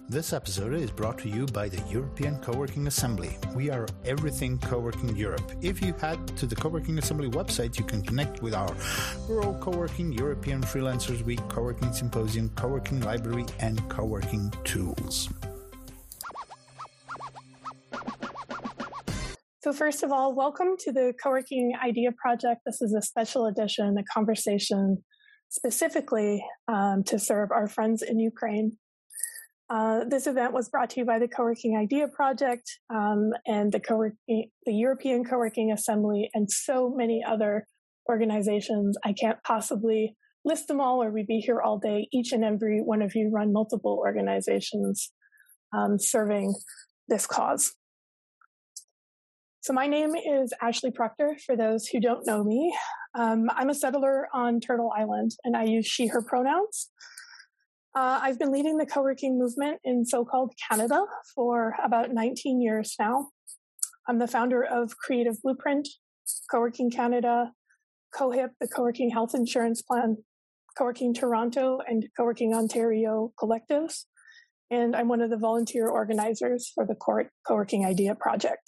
This episode is brought to you by the European Co-working Assembly. We are everything Co-working Europe. If you head to the Co-working Assembly website, you can connect with our World Co-working, European Freelancers Week, Co-working Symposium, Co-working Library, and Co-working Tools. So first of all, welcome to the Co-working Idea Project. This is a special edition, a conversation specifically to serve our friends in Ukraine. This event was brought to you by the Co-working Idea Project and the European Co-working Assembly and so many other organizations. I can't possibly list them all or we'd be here all day. Each and every one of you run multiple organizations serving this cause. So my name is Ashley Proctor, for those who don't know me. I'm a settler on Turtle Island, and I use she, her pronouns. I've been leading the co-working movement in so-called Canada for about 19 years now. I'm the founder of Creative Blueprint, Co-working Canada, CoHIP, the Co-working Health Insurance Plan, Co-working Toronto, and Co-working Ontario collectives. And I'm one of the volunteer organizers for the Co-working Idea Project.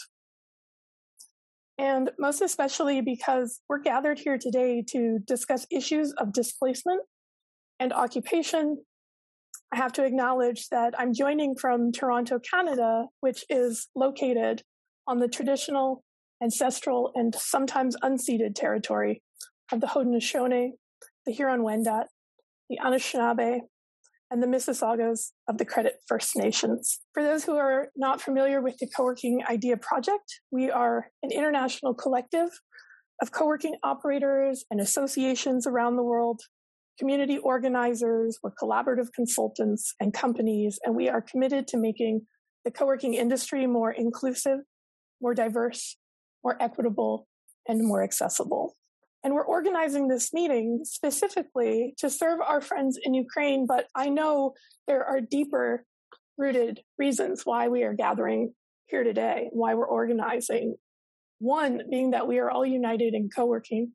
And most especially because we're gathered here today to discuss issues of displacement and occupation, I have to acknowledge that I'm joining from Toronto, Canada, which is located on the traditional, ancestral, and sometimes unceded territory of the Haudenosaunee, the Huron-Wendat, the Anishinaabe, and the Mississaugas of the Credit First Nations. For those who are not familiar with the Co-working Idea Project, we are an international collective of co-working operators and associations around the world, community organizers, we're collaborative consultants and companies, and we are committed to making the co-working industry more inclusive, more diverse, more equitable, and more accessible. And we're organizing this meeting specifically to serve our friends in Ukraine, but I know there are deeper rooted reasons why we are gathering here today, why we're organizing. One being that we are all united in co-working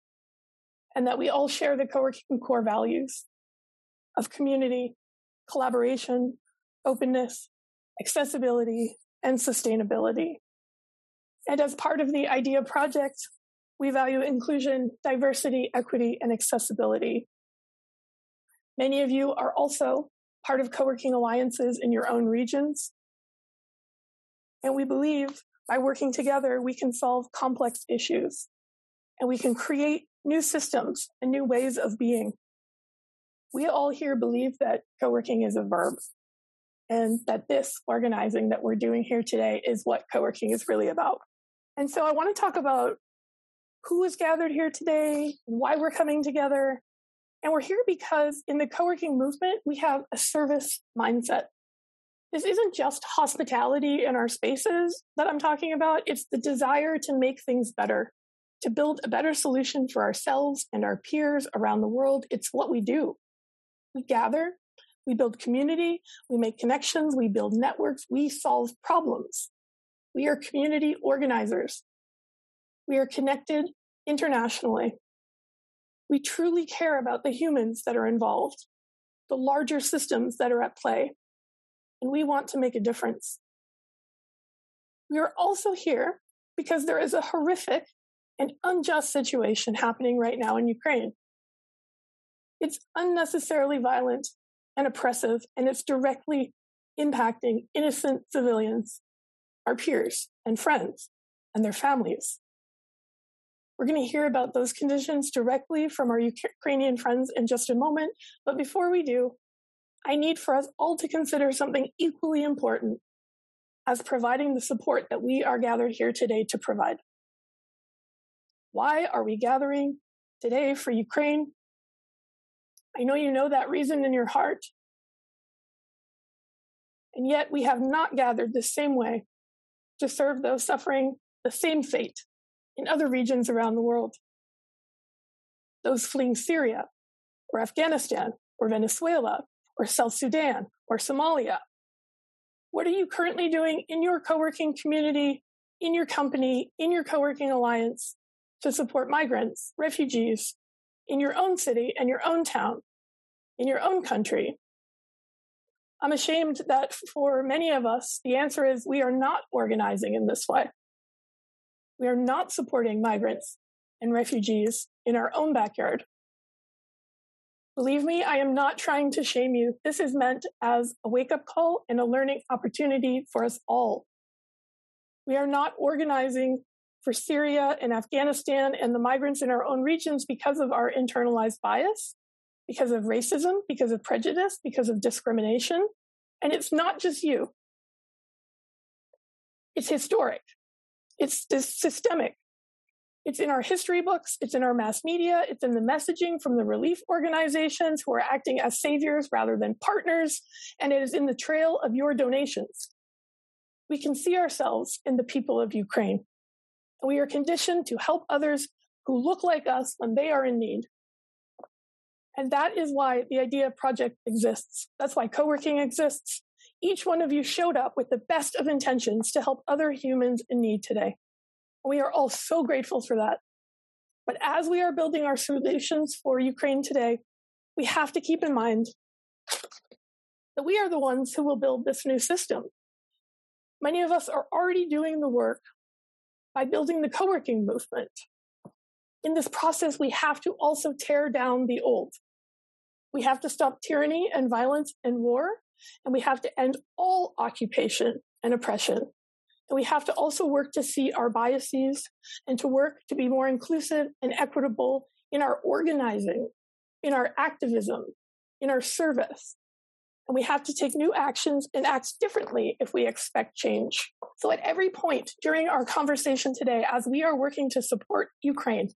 and that we all share the co-working core values of community, collaboration, openness, accessibility, and sustainability. And as part of the Idea Project, we value inclusion, diversity, equity, and accessibility. Many of you are also part of co-working alliances in your own regions. And we believe by working together, we can solve complex issues and we can create new systems and new ways of being. We all here believe that co-working is a verb and that this organizing that we're doing here today is what co-working is really about. And so I want to talk about who is gathered here today, why we're coming together. And we're here because in the co-working movement, we have a service mindset. This isn't just hospitality in our spaces that I'm talking about. It's the desire to make things better, to build a better solution for ourselves and our peers around the world. It's what we do. We gather, we build community, we make connections, we build networks, we solve problems. We are community organizers. We are connected internationally. We truly care about the humans that are involved, the larger systems that are at play, and we want to make a difference. We are also here because there is a horrific and unjust situation happening right now in Ukraine. It's unnecessarily violent and oppressive, and it's directly impacting innocent civilians, our peers and friends, and their families. We're going to hear about those conditions directly from our Ukrainian friends in just a moment. But before we do, I need for us all to consider something equally important as providing the support that we are gathered here today to provide. Why are we gathering today for Ukraine? I know you know that reason in your heart. And yet we have not gathered the same way to serve those suffering the same fate in other regions around the world. Those fleeing Syria, or Afghanistan, or Venezuela, or South Sudan, or Somalia. What are you currently doing in your co-working community, in your company, in your co-working alliance to support migrants, refugees, in your own city and your own town, in your own country? I'm ashamed that for many of us, the answer is we are not organizing in this way. We are not supporting migrants and refugees in our own backyard. Believe me, I am not trying to shame you. This is meant as a wake-up call and a learning opportunity for us all. We are not organizing for Syria and Afghanistan and the migrants in our own regions because of our internalized bias, because of racism, because of prejudice, because of discrimination. And it's not just you. It's historic. It's systemic. It's in our history books. It's in our mass media. It's in the messaging from the relief organizations who are acting as saviors rather than partners. And it is in the trail of your donations. We can see ourselves in the people of Ukraine. And we are conditioned to help others who look like us when they are in need. And that is why the IDEA Project exists. That's why co-working exists. Each one of you showed up with the best of intentions to help other humans in need today. We are all so grateful for that. But as we are building our solutions for Ukraine today, we have to keep in mind that we are the ones who will build this new system. Many of us are already doing the work by building the co-working movement. In this process, we have to also tear down the old. We have to stop tyranny and violence and war, and we have to end all occupation and oppression. And we have to also work to see our biases and to work to be more inclusive and equitable in our organizing, in our activism, in our service. And we have to take new actions and act differently if we expect change. So at every point during our conversation today, as we are working to support Ukraine,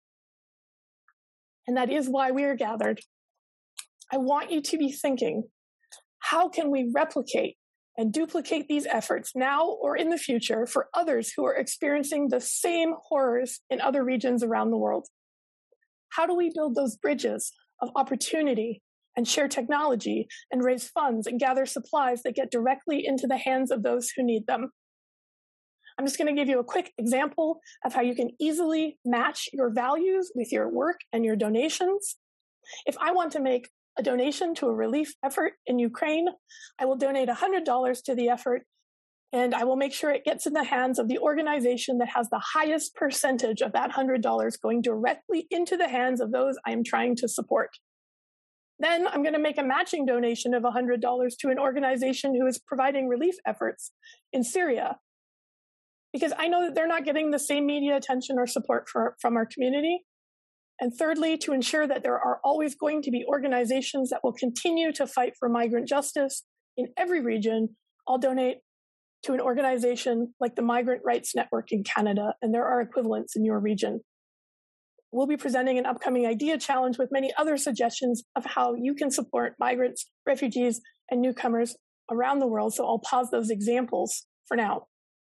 and that is why we are gathered, I want you to be thinking, how can we replicate and duplicate these efforts now or in the future for others who are experiencing the same horrors in other regions around the world? How do we build those bridges of opportunity and share technology and raise funds and gather supplies that get directly into the hands of those who need them? I'm just going to give you a quick example of how you can easily match your values with your work and your donations. If I want to make a donation to a relief effort in Ukraine, I will donate $100 to the effort, and I will make sure it gets in the hands of the organization that has the highest percentage of that $100 going directly into the hands of those I am trying to support. Then I'm going to make a matching donation of $100 to an organization who is providing relief efforts in Syria, because I know that they're not getting the same media attention or support from our community. And thirdly, to ensure that there are always going to be organizations that will continue to fight for migrant justice in every region, I'll donate to an organization like the Migrant Rights Network in Canada, and there are equivalents in your region. We'll be presenting an upcoming idea challenge with many other suggestions of how you can support migrants, refugees, and newcomers around the world, so I'll pause those examples for now.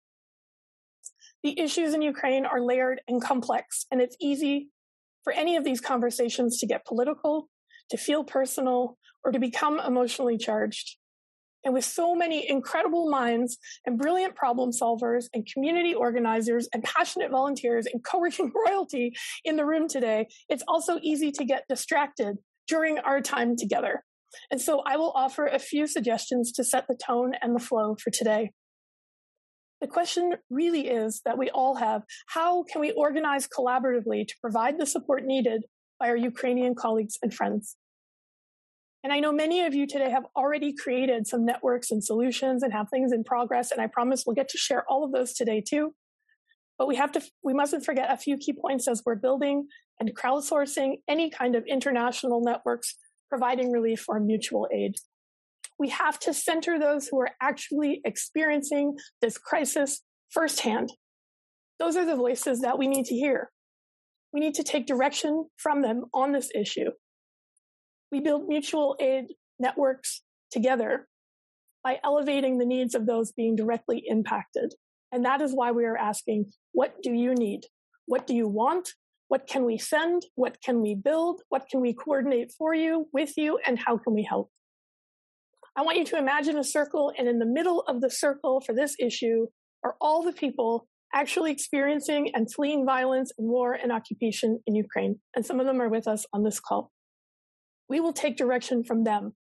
The issues in Ukraine are layered and complex, and it's easy for any of these conversations to get political, to feel personal, or to become emotionally charged. And with so many incredible minds and brilliant problem solvers and community organizers and passionate volunteers and co-working royalty in the room today, it's also easy to get distracted during our time together. And so I will offer a few suggestions to set the tone and the flow for today. The question really is that we all have, how can we organize collaboratively to provide the support needed by our Ukrainian colleagues and friends? And I know many of you today have already created some networks and solutions and have things in progress, and I promise we'll get to share all of those today too. But we mustn't forget a few key points as we're building and crowdsourcing any kind of international networks providing relief or mutual aid. We have to center those who are actually experiencing this crisis firsthand. Those are the voices that we need to hear. We need to take direction from them on this issue. We build mutual aid networks together by elevating the needs of those being directly impacted. And that is why we are asking, what do you need? What do you want? What can we send? What can we build? What can we coordinate for you, with you, and how can we help? I want you to imagine a circle, and in the middle of the circle for this issue are all the people actually experiencing and fleeing violence and war and occupation in Ukraine. And some of them are with us on this call. We will take direction from them,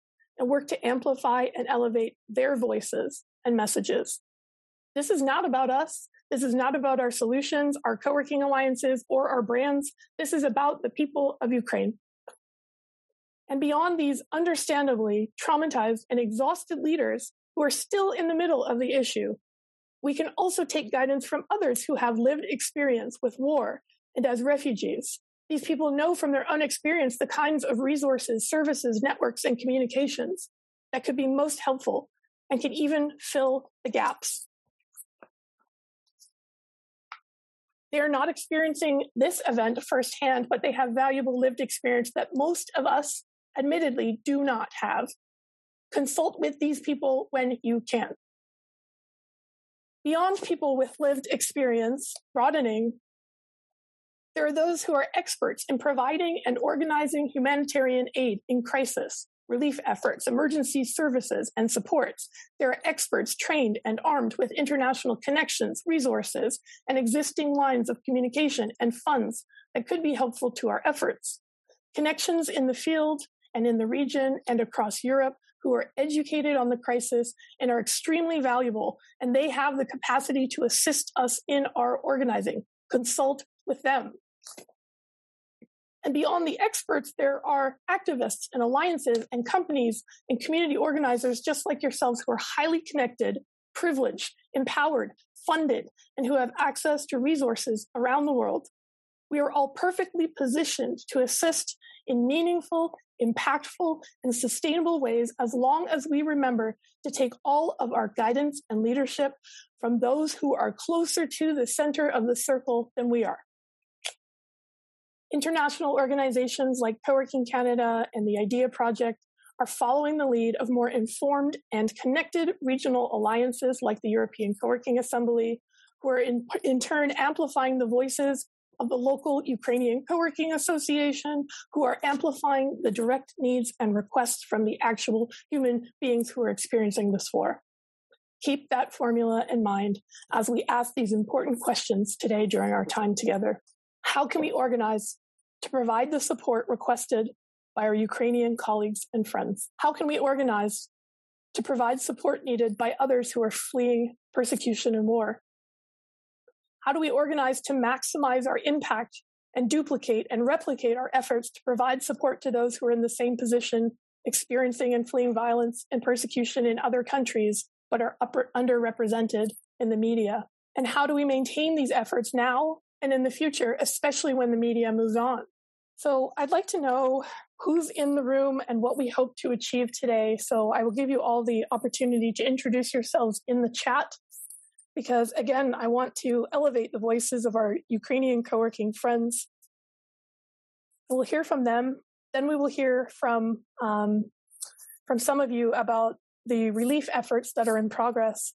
and work to amplify and elevate their voices and messages. This is not about us. This is not about our solutions, our co-working alliances, or our brands. This is about the people of Ukraine. And beyond these understandably traumatized and exhausted leaders who are still in the middle of the issue, we can also take guidance from others who have lived experience with war and as refugees. These people know from their own experience the kinds of resources, services, networks, and communications that could be most helpful and can even fill the gaps. They are not experiencing this event firsthand, but they have valuable lived experience that most of us, admittedly, do not have. Consult with these people when you can. Beyond people with lived experience, broadening, there are those who are experts in providing and organizing humanitarian aid in crisis, relief efforts, emergency services, and supports. There are experts trained and armed with international connections, resources, and existing lines of communication and funds that could be helpful to our efforts. Connections in the field and in the region and across Europe who are educated on the crisis and are extremely valuable, and they have the capacity to assist us in our organizing. Consult with them. And beyond the experts, there are activists and alliances and companies and community organizers just like yourselves who are highly connected, privileged, empowered, funded, and who have access to resources around the world. We are all perfectly positioned to assist in meaningful, impactful, and sustainable ways as long as we remember to take all of our guidance and leadership from those who are closer to the center of the circle than we are. International organizations like Co-working Canada and the IDEA Project are following the lead of more informed and connected regional alliances like the European Co-working Assembly, who are in turn amplifying the voices of the local Ukrainian Co-working Association, who are amplifying the direct needs and requests from the actual human beings who are experiencing this war. Keep that formula in mind as we ask these important questions today during our time together. How can we organize to provide the support requested by our Ukrainian colleagues and friends? How can we organize to provide support needed by others who are fleeing persecution and war? How do we organize to maximize our impact and duplicate and replicate our efforts to provide support to those who are in the same position, experiencing and fleeing violence and persecution in other countries, but are underrepresented in the media? And how do we maintain these efforts now and in the future, especially when the media moves on? So I'd like to know who's in the room and what we hope to achieve today. So I will give you all the opportunity to introduce yourselves in the chat, because again, I want to elevate the voices of our Ukrainian co-working friends. We'll hear from them. Then we will hear from some of you about the relief efforts that are in progress.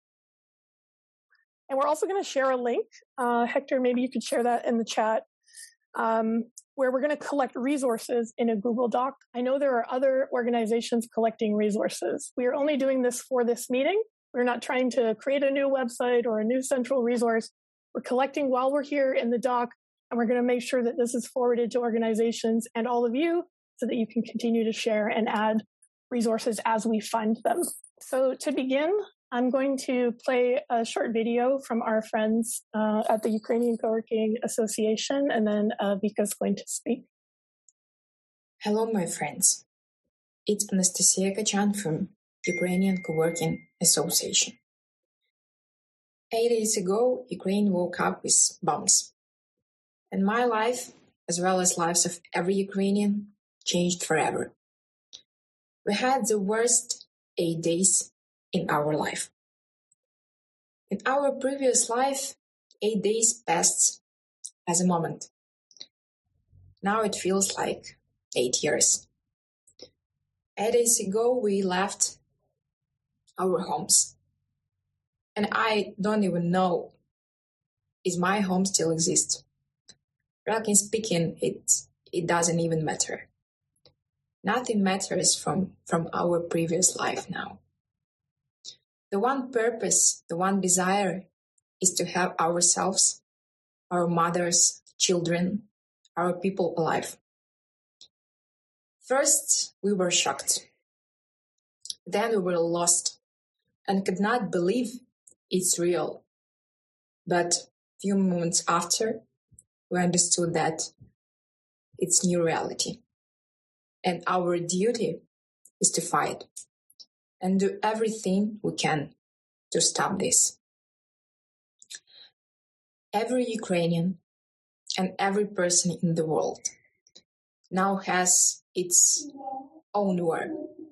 And we're also going to share a link. Hector, maybe you could share that in the chat, where we're going to collect resources in a Google Doc. I know there are other organizations collecting resources. We are only doing this for this meeting. We're not trying to create a new website or a new central resource. We're collecting while we're here in the doc, and we're going to make sure that this is forwarded to organizations and all of you so that you can continue to share and add resources as we find them. So to begin, I'm going to play a short video from our friends at the Ukrainian Co-working Association, and then Vika's going to speak. Hello, my friends. It's Anastasia Kachan from Ukrainian Co-working Association. 8 days ago, Ukraine woke up with bombs. And my life, as well as lives of every Ukrainian, changed forever. We had the worst 8 days in our life. In our previous life, 8 days passed as a moment. Now it feels like 8 years. 8 days ago, we left our homes. And I don't even know if my home still exists. Frankly speaking, it doesn't even matter. Nothing matters from our previous life now. The one purpose, the one desire is to have ourselves, our mothers, children, our people alive. First, we were shocked. Then we were lost and could not believe it's real. But a few moments after, we understood that it's new reality. And our duty is to fight and do everything we can to stop this. Every Ukrainian and every person in the world now has its own war,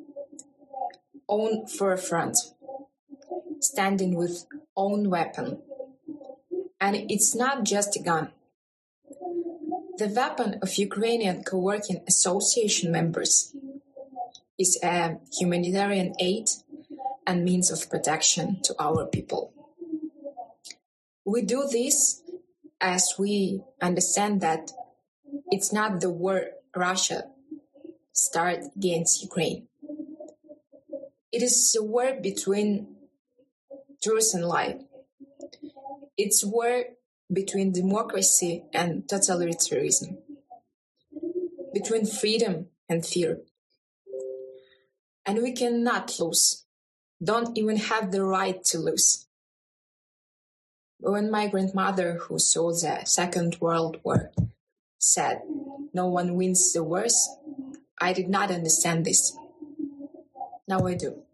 own forefront, standing with own weapon. And it's not just a gun. The weapon of Ukrainian Co-working Association members is a humanitarian aid and means of protection to our people. We do this as we understand that it's not the war Russia started against Ukraine. It is a war between truth and lie. It's war between democracy and totalitarianism, between freedom and fear. And we cannot lose, don't even have the right to lose. When my grandmother, who saw the Second World War, said, "No one wins the wars," I did not understand this. Now I do.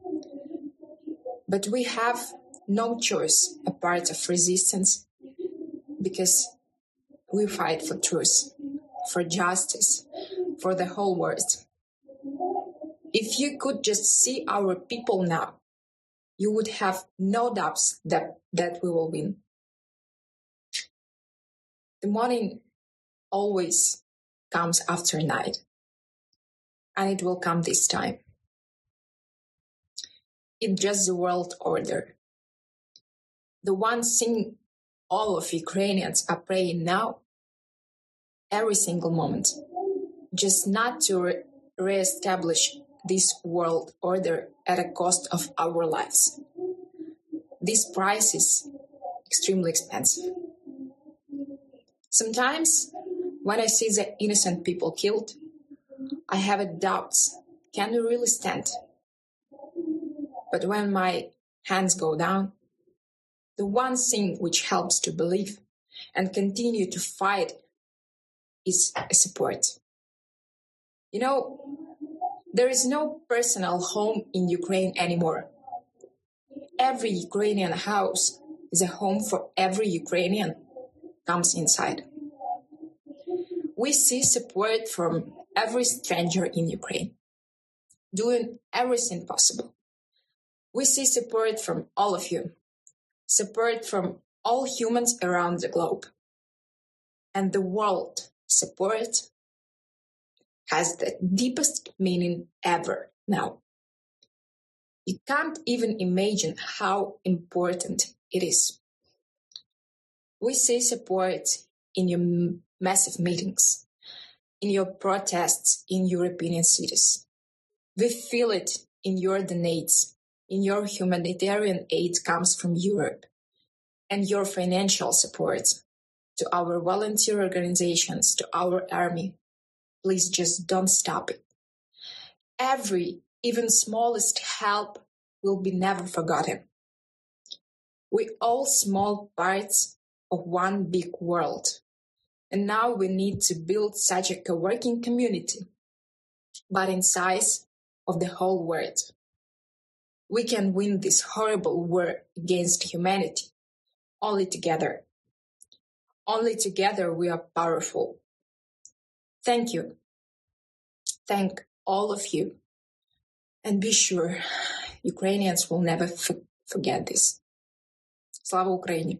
But we have no choice apart of resistance, because we fight for truth, for justice, for the whole world. If you could just see our people now, you would have no doubts that we will win. The morning always comes after night, and it will come this time. It's just the world order. The one thing all of Ukrainians are praying now, every single moment, just not to re-establish this world order at a cost of our lives. This price is extremely expensive. Sometimes, when I see the innocent people killed, I have doubts, can we really stand? But when my hands go down, the one thing which helps to believe and continue to fight is support. You know, there is no personal home in Ukraine anymore. Every Ukrainian house is a home for every Ukrainian comes inside. We see support from every stranger in Ukraine, doing everything possible. We see support from all of you, support from all humans around the globe. And the world support has the deepest meaning ever now. You can't even imagine how important it is. We see support in your massive meetings, in your protests in European cities. We feel it in your donates, in your humanitarian aid comes from Europe, and your financial support to our volunteer organizations, to our army. Please just don't stop it. Every, even smallest help will be never forgotten. We all small parts of one big world. And now we need to build such a co-working community, but in size of the whole world. We can win this horrible war against humanity only together. Only together we are powerful. Thank you. Thank all of you. And be sure, Ukrainians will never forget this. Slava Ukraini.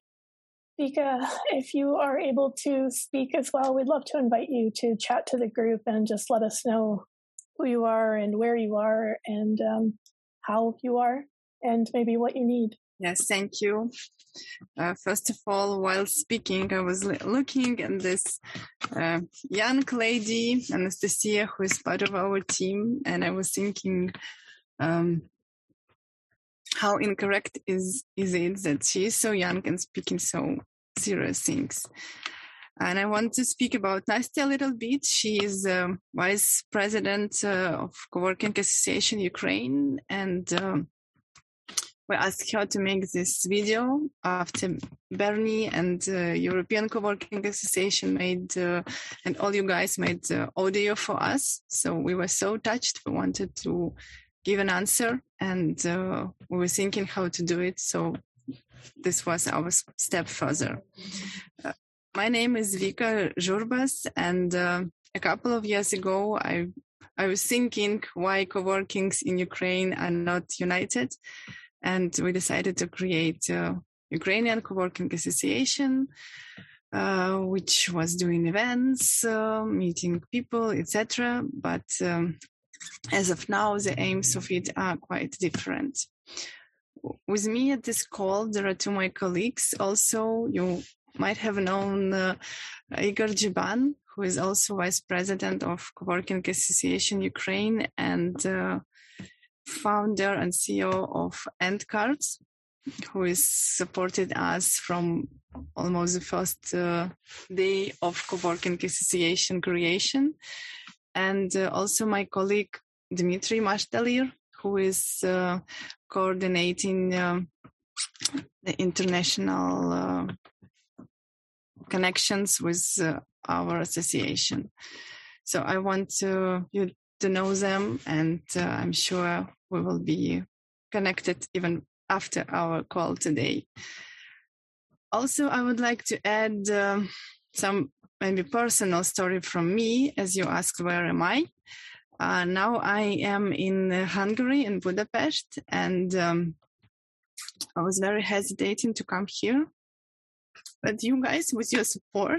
Vika, if you are able to speak as well, we'd love to invite you to chat to the group and just let us know who you are and where you are and how you are and maybe what you need. Yes, thank you. First of all, while speaking, I was looking at this young lady, Anastasia, who is part of our team, and I was thinking how incorrect is it that she is so young and speaking so serious things. And I want to speak about Nastya a little bit. She is Vice President of Coworking Association Ukraine, and we asked her to make this video after Bernie and European Coworking Association made, and all you guys made audio for us. So we were so touched. We wanted to give an answer, and we were thinking how to do it. So this was our step further. My name is Vika Zhurbas, and a couple of years ago, I was thinking why coworkings in Ukraine are not united, and we decided to create a Ukrainian Coworking Association, which was doing events, meeting people, etc. But as of now, the aims of it are quite different. With me at this call, there are two of my colleagues. Also, you might have known Igor Jiban, who is also Vice President of Coworking Association Ukraine and founder and CEO of Endcards, who has supported us from almost the first day of Coworking Association creation. And also my colleague Dmitry Mashtalir, who is coordinating the international connections with our association. So I want you to know them, and I'm sure we will be connected even after our call today. Also, I would like to add some maybe personal story from me, as you asked, where am I? Now I am in Hungary, in Budapest, and I was very hesitating to come here. But you guys, with your support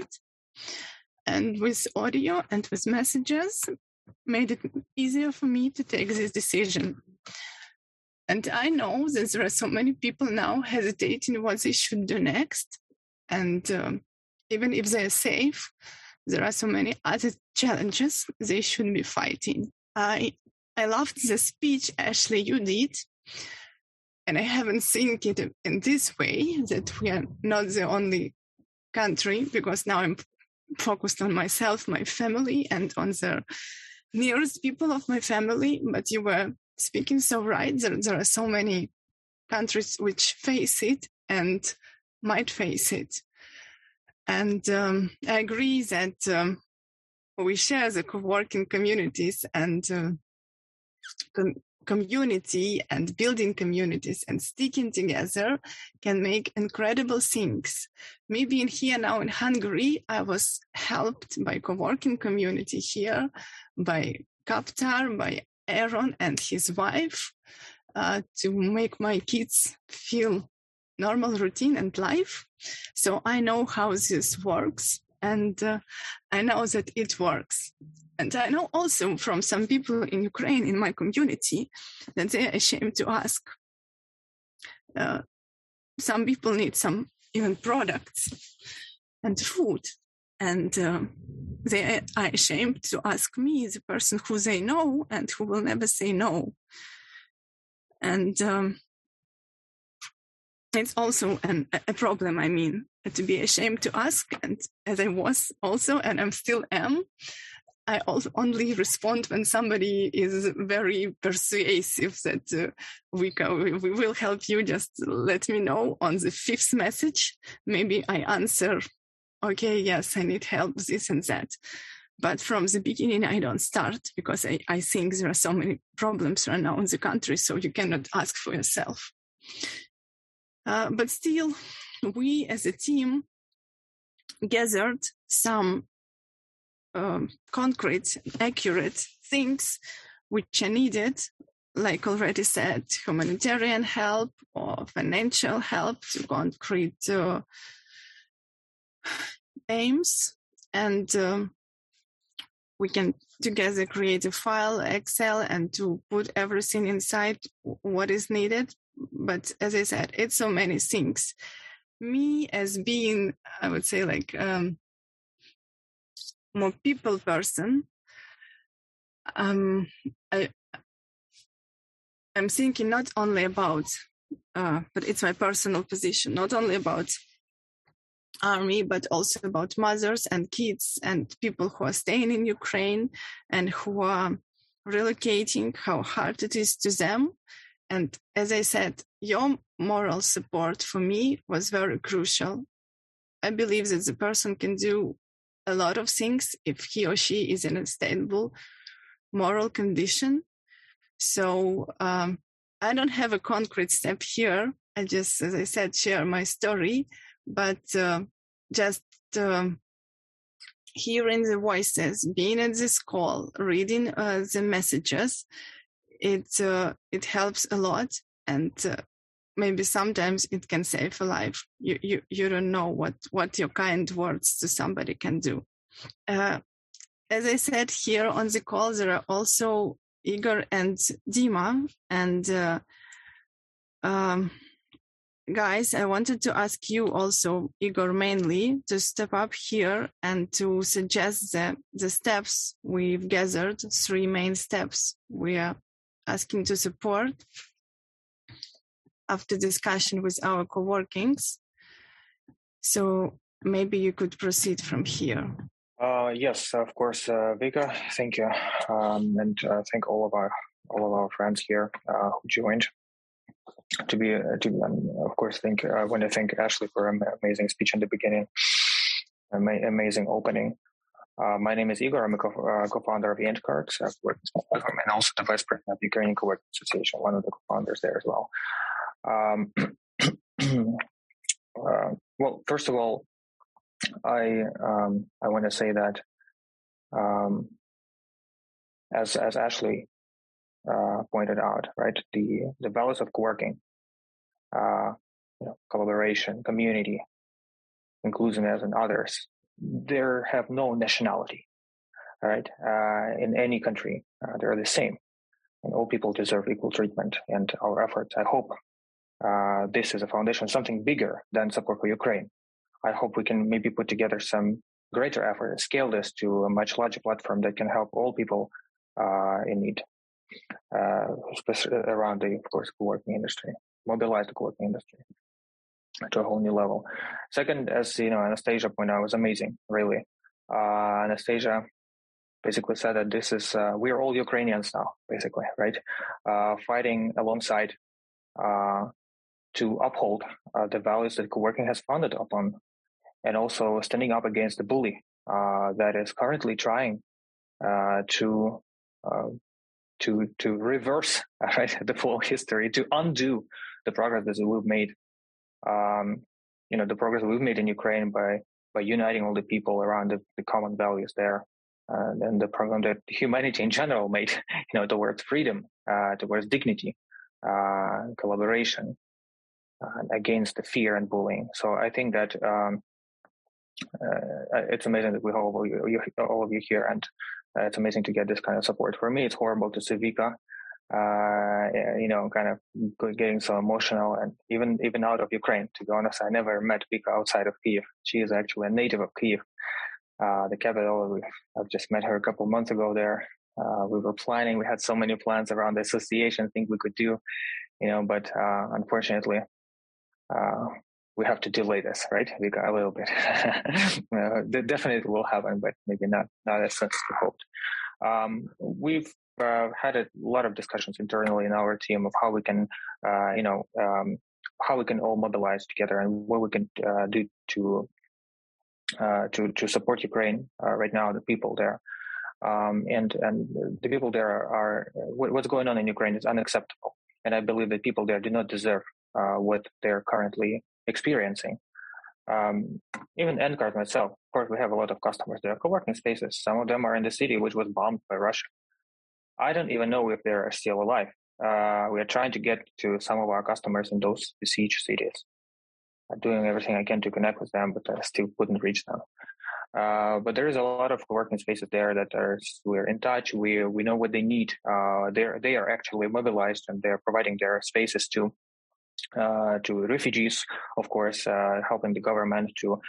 and with audio and with messages, made it easier for me to take this decision. And I know that there are so many people now hesitating what they should do next. And even if they're safe, there are so many other challenges they should be fighting. I loved the speech, Ashley, you did. And I haven't seen it in this way, that we are not the only country, because now I'm focused on myself, my family, and on the nearest people of my family. But you were speaking so right. There are so many countries which face it and might face it. And I agree that we share the co-working communities and community and building communities and sticking together can make incredible things. Me being here now in Hungary, I was helped by co-working community here, by Kaptar, by Aaron and his wife, to make my kids feel normal routine and life. So I know how this works, and I know that it works. And I know also from some people in Ukraine, in my community, that they are ashamed to ask. Some people need some even products and food. And they are ashamed to ask me, the person who they know and who will never say no. And it's also a problem, I mean, to be ashamed to ask. And as I was also, and I'm still am, I also only respond when somebody is very persuasive that we will help you. Just let me know on the fifth message. Maybe I answer, okay, yes, I need help, this and that. But from the beginning, I don't start, because I think there are so many problems right now in the country, so you cannot ask for yourself. But still, we as a team gathered some concrete, accurate things which are needed, like already said, humanitarian help or financial help to concrete aims. And we can together create a file, Excel, and to put everything inside what is needed. But as I said, it's so many things. Me as being, I would say, like more people person, I'm thinking not only about, but it's my personal position, not only about army, but also about mothers and kids and people who are staying in Ukraine and who are relocating, how hard it is to them. And as I said, your moral support for me was very crucial. I believe that the person can do a lot of things if he or she is in a stable moral condition. So I don't have a concrete step here. I just, as I said, share my story, but just hearing the voices, being at this call, reading the messages, it helps a lot, and maybe sometimes it can save a life. You don't know what your kind words to somebody can do. As I said, here on the call, there are also Igor and Dima. And guys, I wanted to ask you also, Igor mainly, to step up here and to suggest the steps we've gathered, 3 main steps we are asking to support after discussion with our co-workings. So maybe you could proceed from here. Yes, of course, Vika, thank you, and thank all of our friends here who joined. Of course, I want to thank Ashley for an amazing speech in the beginning, amazing opening. My name is Igor. I'm a co-founder of Endcards, and also the vice president of the Ukrainian Co-working Association, one of the co-founders there as well. Well, first of all, I want to say that as Ashley pointed out, right, the values of co-working, collaboration, community, inclusiveness, and others, they have no nationality. All right, in any country, they're the same, and all people deserve equal treatment. And our efforts, I hope, this is a foundation, something bigger than support for Ukraine. I hope we can maybe put together some greater effort and scale this to a much larger platform that can help all people in need, especially around the, of course, co-working industry, mobilize the co-working industry to a whole new level. Second, as you know, Anastasia pointed out, was amazing, really. Anastasia basically said that this is, we're all Ukrainians now, basically, right? Fighting alongside to uphold the values that co-working has founded upon, and also standing up against the bully that is currently trying to reverse the full history, to undo the progress that we've made. The progress we've made in Ukraine by uniting all the people around the common values there, and the program that humanity in general made, towards freedom, towards dignity, collaboration, against the fear and bullying. So I think that it's amazing that we have all of you here, and it's amazing to get this kind of support. For me, it's horrible to see Vika, kind of getting so emotional, and even out of Ukraine. To be honest, I never met Vika outside of Kyiv. She is actually a native of Kyiv, the capital. I've just met her a couple of months ago there. We were planning. We had so many plans around the association, things we could do, but unfortunately, we have to delay this, right? We got a little bit. That definitely will happen, but maybe not as soon as we hoped. We've had a lot of discussions internally in our team of how we can, how we can all mobilize together and what we can do to support Ukraine right now, the people there. And the people there are what's going on in Ukraine is unacceptable, and I believe that people there do not deserve what they're currently experiencing. Even Endcard myself, of course, we have a lot of customers there, co-working spaces. Some of them are in the city which was bombed by Russia. I don't even know if they're still alive. We are trying to get to some of our customers in those besieged cities. I'm doing everything I can to connect with them, but I still couldn't reach them. But there is a lot of co-working spaces there that we're in touch. We know what they need. They are actually mobilized, and they're providing their spaces to refugees, of course, helping the government to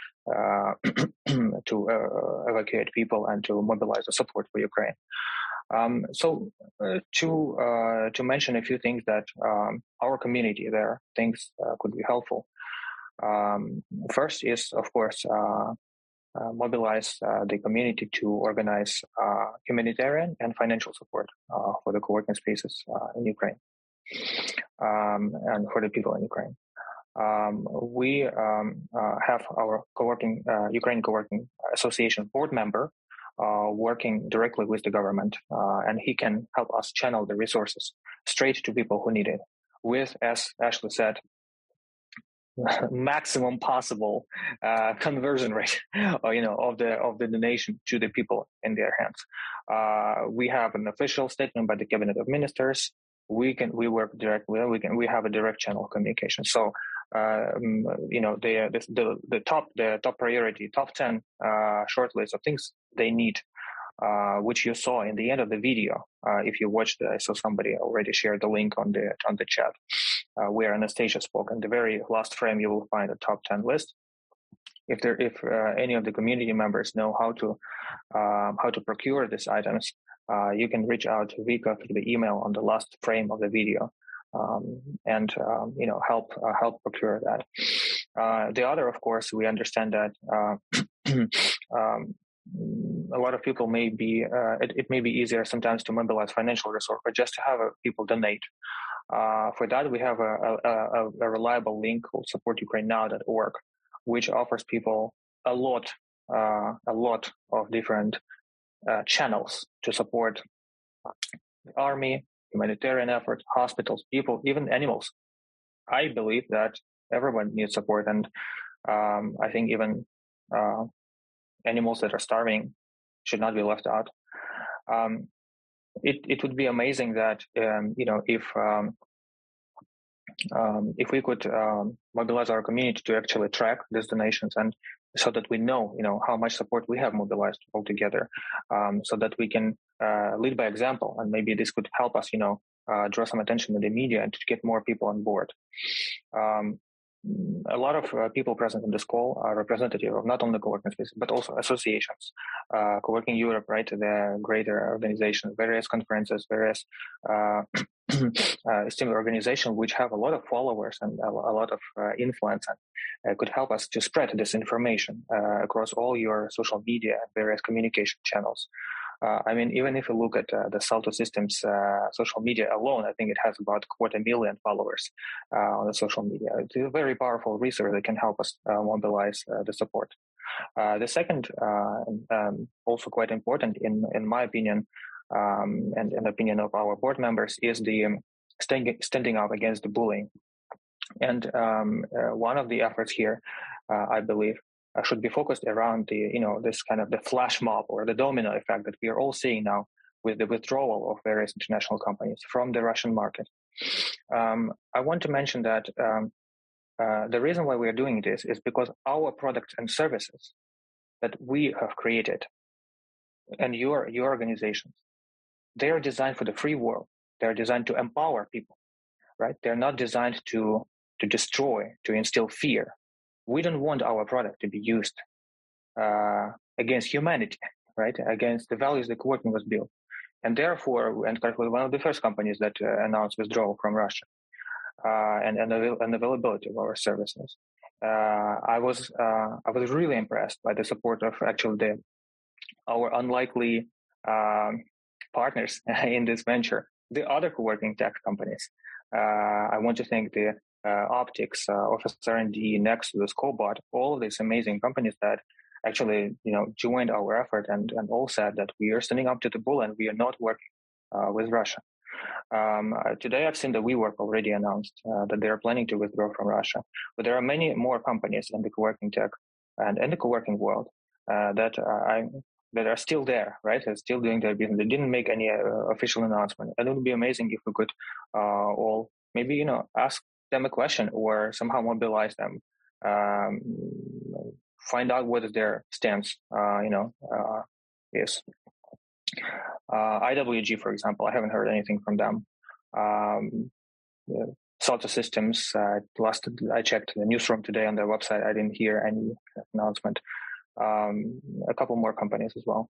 evacuate people and to mobilize the support for Ukraine. So to mention a few things that our community there thinks could be helpful. First is, of course, mobilize the community to organize humanitarian and financial support for the co-working spaces in Ukraine and for the people in Ukraine. We have our Ukraine Co-working Association board member working directly with the government, and he can help us channel the resources straight to people who need it with, as Ashley said, maximum possible conversion rate, of the donation to the people in their hands. We have an official statement by the Cabinet of Ministers. We work directly. We have a direct channel of communication. So, the top priority, top 10 short list of things they need, which you saw in the end of the video. If you watched, I saw somebody already shared the link on the chat, where Anastasia spoke. In the very last frame, you will find a top 10 list. If any of the community members know how to procure these items, you can reach out to Vika through the email on the last frame of the video, and help procure that. The other, of course, we understand that a lot of people may be it may be easier sometimes to mobilize financial resource, but just to have people donate. For that, we have a reliable link called supportukrainenow.org, which offers people a lot of different channels to support the army, humanitarian efforts, hospitals, people, even animals. I believe that everyone needs support, and I think even animals that are starving should not be left out. It would be amazing that if we could mobilize our community to actually track these donations, and so that we know how much support we have mobilized altogether, so that we can lead by example, and maybe this could help us draw some attention in the media and to get more people on board. A lot of people present in this call are representative of not only co-working spaces, but also associations, Co-working Europe, right? The greater organization, various conferences, various esteemed organizations, which have a lot of followers and a lot of influence, and could help us to spread this information across all your social media and various communication channels. Even if you look at the Salto Systems social media alone, I think it has about 250,000 followers on the social media. It's a very powerful resource that can help us mobilize the support. The second, also quite important in my opinion, and in the opinion of our board members, is the standing up against the bullying. And one of the efforts here, I believe, should be focused around this kind of the flash mob or the domino effect that we are all seeing now with the withdrawal of various international companies from the Russian market. I want to mention that the reason why we are doing this is because our products and services that we have created, and your organizations, they are designed for the free world. They are designed to empower people, right? They're not designed to destroy, to instill fear. We don't want our product to be used against humanity, right? Against the values that co-working was built. And therefore, and Carrefour was one of the first companies that announced withdrawal from Russia and availability of our services. I was really impressed by the support of actually our unlikely partners in this venture, the other co-working tech companies. I want to thank the Optics, Office R&D, Nexus, Cobot, all of these amazing companies that actually, joined our effort and all said that we are standing up to the bull and we are not working with Russia. Today, I've seen that WeWork already announced that they are planning to withdraw from Russia, but there are many more companies in the co-working tech and in the co-working world that are still there, right? They're still doing their business. They didn't make any official announcement. And it would be amazing if we could all maybe, ask them a question or somehow mobilize them, find out what their stance, is. IWG, for example, I haven't heard anything from them. Salto Systems, last I checked the newsroom today on their website, I didn't hear any announcement. A couple more companies as well.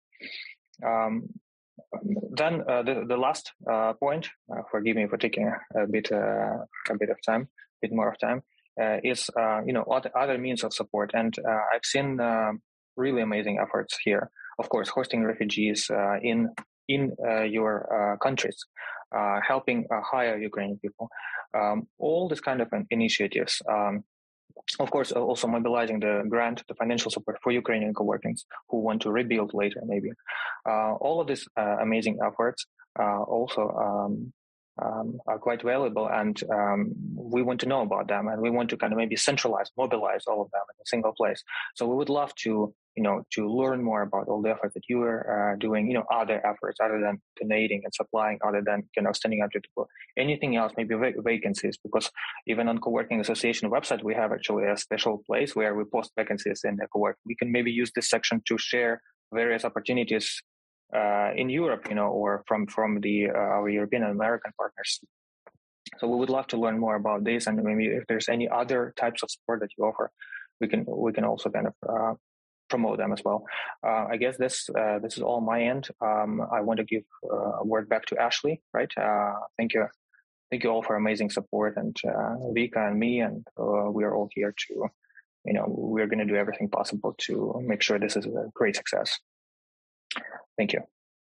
Then the last point, forgive me for taking a bit more of time, is other means of support. And I've seen really amazing efforts here. Of course, hosting refugees in your countries, helping hire Ukrainian people, all this kind of initiatives. Of course, also mobilizing the financial support for Ukrainian co-workings who want to rebuild later, maybe. All of these amazing efforts also are quite valuable, and we want to know about them, and we want to kind of maybe mobilize all of them in a single place. So we would love to learn more about all the efforts that you are doing, other efforts other than donating and supplying, other than, standing up to people. Anything else, maybe vacancies, because even on Co-working Association website, we have actually a special place where we post vacancies in the co-work. We can maybe use this section to share various opportunities in Europe, or from our European and American partners. So we would love to learn more about this, and maybe if there's any other types of support that you offer, we can also kind of promote them as well. I guess this is all my end. I want to give a word back to Ashley. Right? Thank you all for amazing support, and Vika and me, and we are all here to, we're going to do everything possible to make sure this is a great success. Thank you.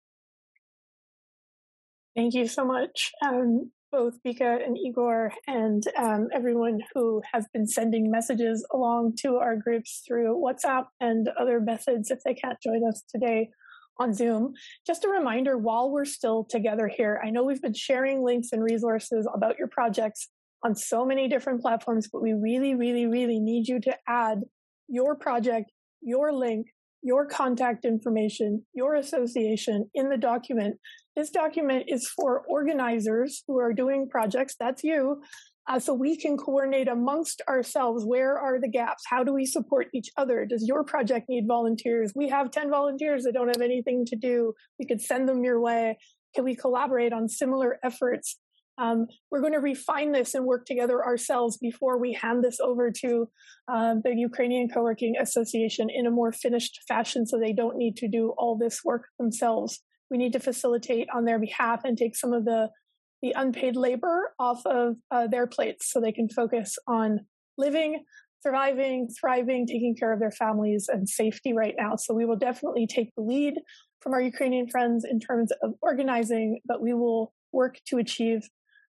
Thank you so much, both Vika and Igor, and everyone who has been sending messages along to our groups through WhatsApp and other methods if they can't join us today on Zoom. Just a reminder, while we're still together here, I know we've been sharing links and resources about your projects on so many different platforms, but we really, really, really need you to add your project, your link, your contact information, your association in the document. This document is for organizers who are doing projects, that's you, so we can coordinate amongst ourselves. Where are the gaps? How do we support each other? Does your project need volunteers? We have 10 volunteers that don't have anything to do. We could send them your way. Can we collaborate on similar efforts? We're going to refine this and work together ourselves before we hand this over to the Ukrainian Co-working Association in a more finished fashion, so they don't need to do all this work themselves. We need to facilitate on their behalf and take some of the unpaid labor off of their plates so they can focus on living, surviving, thriving, taking care of their families and safety right now. So we will definitely take the lead from our Ukrainian friends in terms of organizing, but we will work to achieve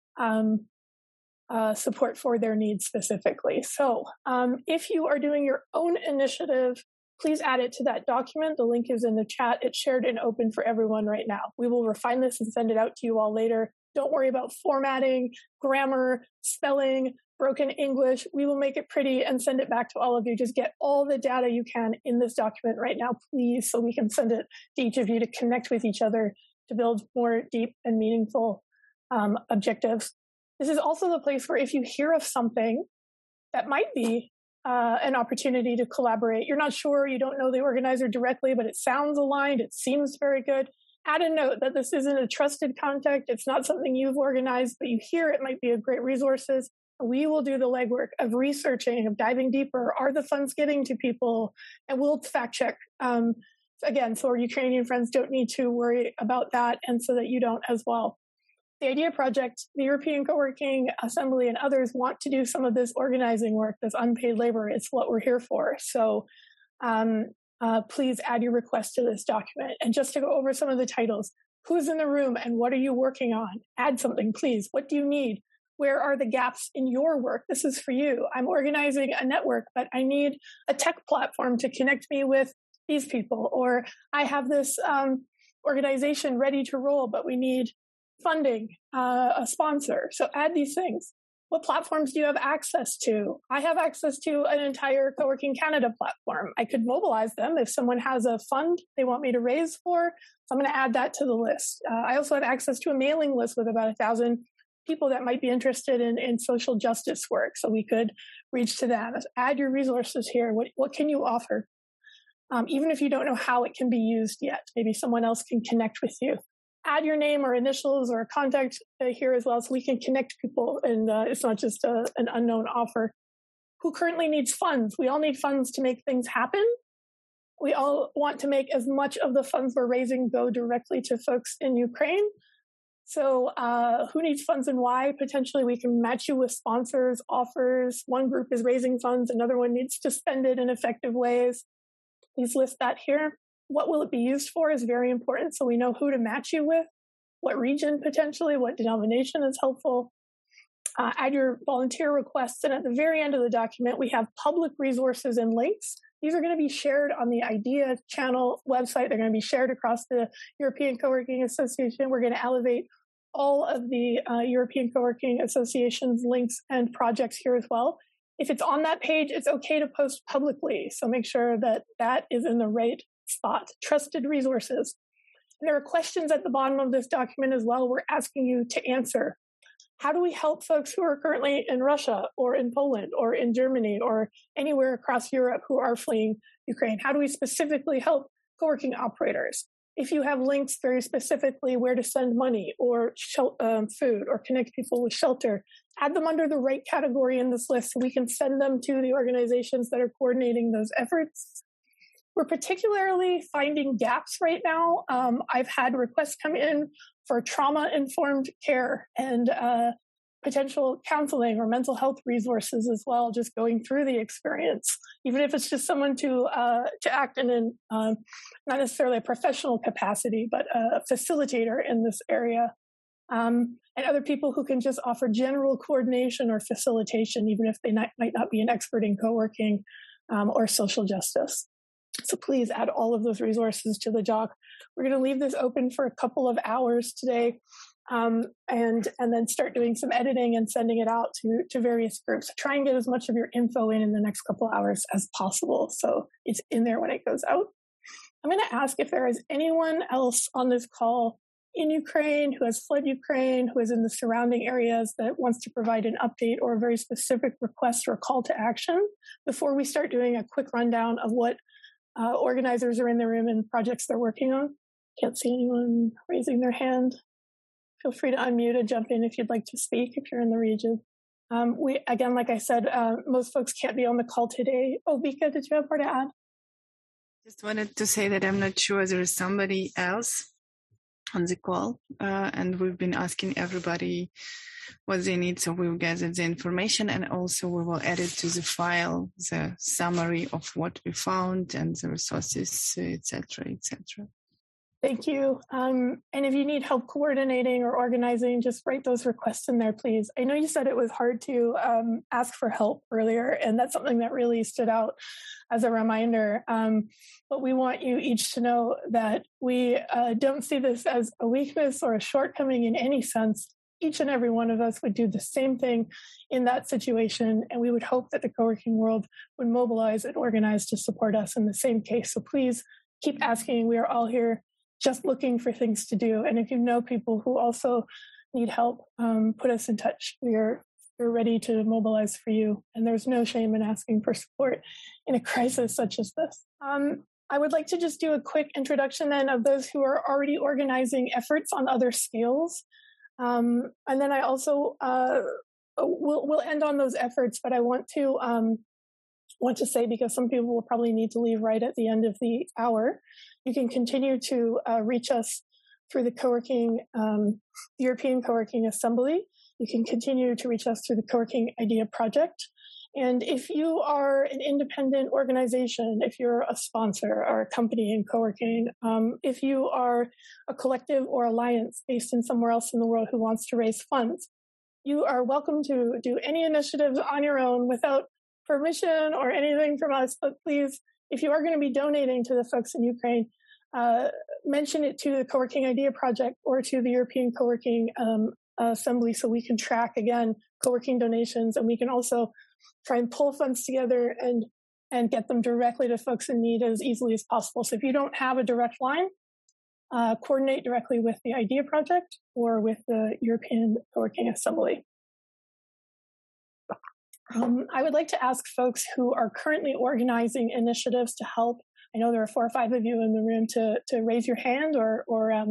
support for their needs specifically. So if you are doing your own initiative, please add it to that document. The link is in the chat. It's shared and open for everyone right now. We will refine this and send it out to you all later. Don't worry about formatting, grammar, spelling, broken English. We will make it pretty and send it back to all of you. Just get all the data you can in this document right now, please, so we can send it to each of you to connect with each other to build more deep and meaningful objectives. This is also the place where if you hear of something that might be an opportunity to collaborate, you're not sure, you don't know the organizer directly, but it sounds aligned, it seems very good, add a note that this isn't a trusted contact, it's not something you've organized, but you hear it might be a great resources. We will do the legwork of researching, of diving deeper. Are the funds getting to people? And we'll fact check. Again, so our Ukrainian friends don't need to worry about that, and so that you don't as well. The IDEA Project, the European Co-working Assembly, and others want to do some of this organizing work, this unpaid labor. It's what we're here for. So please add your request to this document. And just to go over some of the titles, who's in the room and what are you working on? Add something, please. What do you need? Where are the gaps in your work? This is for you. I'm organizing a network, but I need a tech platform to connect me with these people. Or I have this organization ready to roll, but we need funding, a sponsor. So add these things. What platforms do you have access to? I have access to an entire Co-working Canada platform. I could mobilize them if someone has a fund they want me to raise for. So I'm going to add that to the list. I also have access to a mailing list with about 1,000 people that might be interested in social justice work. So we could reach to them. Add your resources here. What can you offer? Even if you don't know how it can be used yet, maybe someone else can connect with you. Add your name or initials or a contact here as well, so we can connect people, and it's not just an unknown offer. Who currently needs funds? We all need funds to make things happen. We all want to make as much of the funds we're raising go directly to folks in Ukraine. So who needs funds and why? Potentially we can match you with sponsors, offers. One group is raising funds. Another one needs to spend it in effective ways. Please list that here. What will it be used for is very important. So we know who to match you with, what region potentially, what denomination is helpful. Add your volunteer requests. And at the very end of the document, we have public resources and links. These are going to be shared on the IDEA channel website. They're going to be shared across the European Co-working Association. We're going to elevate all of the European Co-working Association's links and projects here as well. If it's on that page, it's okay to post publicly. So make sure that that is in the right spot. Trusted resources. And there are questions at the bottom of this document as well we're asking you to answer. How do we help folks who are currently in Russia or in Poland or in Germany or anywhere across Europe who are fleeing Ukraine? How do we specifically help co-working operators? If you have links very specifically where to send money or food or connect people with shelter, add them under the right category in this list so we can send them to the organizations that are coordinating those efforts. We're particularly finding gaps right now. I've had requests come in for trauma-informed care and potential counseling or mental health resources as well, just going through the experience, even if it's just someone to act in not necessarily a professional capacity, but a facilitator in this area. And other people who can just offer general coordination or facilitation, even if they might not be an expert in co-working or social justice. So please add all of those resources to the doc. We're going to leave this open for a couple of hours today, and then start doing some editing and sending it out to various groups. Try and get as much of your info in the next couple of hours as possible, so it's in there when it goes out. I'm going to ask if there is anyone else on this call in Ukraine who has fled Ukraine, who is in the surrounding areas that wants to provide an update or a very specific request or call to action before we start doing a quick rundown of what organizers are in the room and projects they're working on. Can't see anyone raising their hand. Feel free to unmute and jump in if you'd like to speak if you're in the region. Again, like I said, most folks can't be on the call today. Oh, Vika, did you have more to add? Just wanted to say that I'm not sure there is somebody else on the call, and we've been asking everybody what they need, so we'll gather the information, and also we will add it to the file, the summary of what we found and the resources, etc., etc. Thank you. And if you need help coordinating or organizing, just write those requests in there, please. I know you said it was hard to ask for help earlier, and that's something that really stood out as a reminder. But we want you each to know that we don't see this as a weakness or a shortcoming in any sense. Each and every one of us would do the same thing in that situation, and we would hope that the co-working world would mobilize and organize to support us in the same case. So please keep asking. We are all here just looking for things to do. And if you know people who also need help, put us in touch. We're ready to mobilize for you. And there's no shame in asking for support in a crisis such as this. I would like to just do a quick introduction then of those who are already organizing efforts on other scales. And then I also we'll end on those efforts, but I want to say, because some people will probably need to leave right at the end of the hour, you can continue to reach us through the European Co-working Assembly. You can continue to reach us through the Co-working Idea Project. And if you are an independent organization, if you're a sponsor or a company in co-working, if you are a collective or alliance based in somewhere else in the world who wants to raise funds, you are welcome to do any initiatives on your own without permission or anything from us. But please, if you are going to be donating to the folks in Ukraine, mention it to the Co-working Idea Project or to the European Co-working Assembly so we can track, again, co-working donations, and we can also try and pull funds together and get them directly to folks in need as easily as possible. So if you don't have a direct line, coordinate directly with the Idea Project or with the European Co-working Assembly. I would like to ask folks who are currently organizing initiatives to help. I know there are 4 or 5 of you in the room to raise your hand or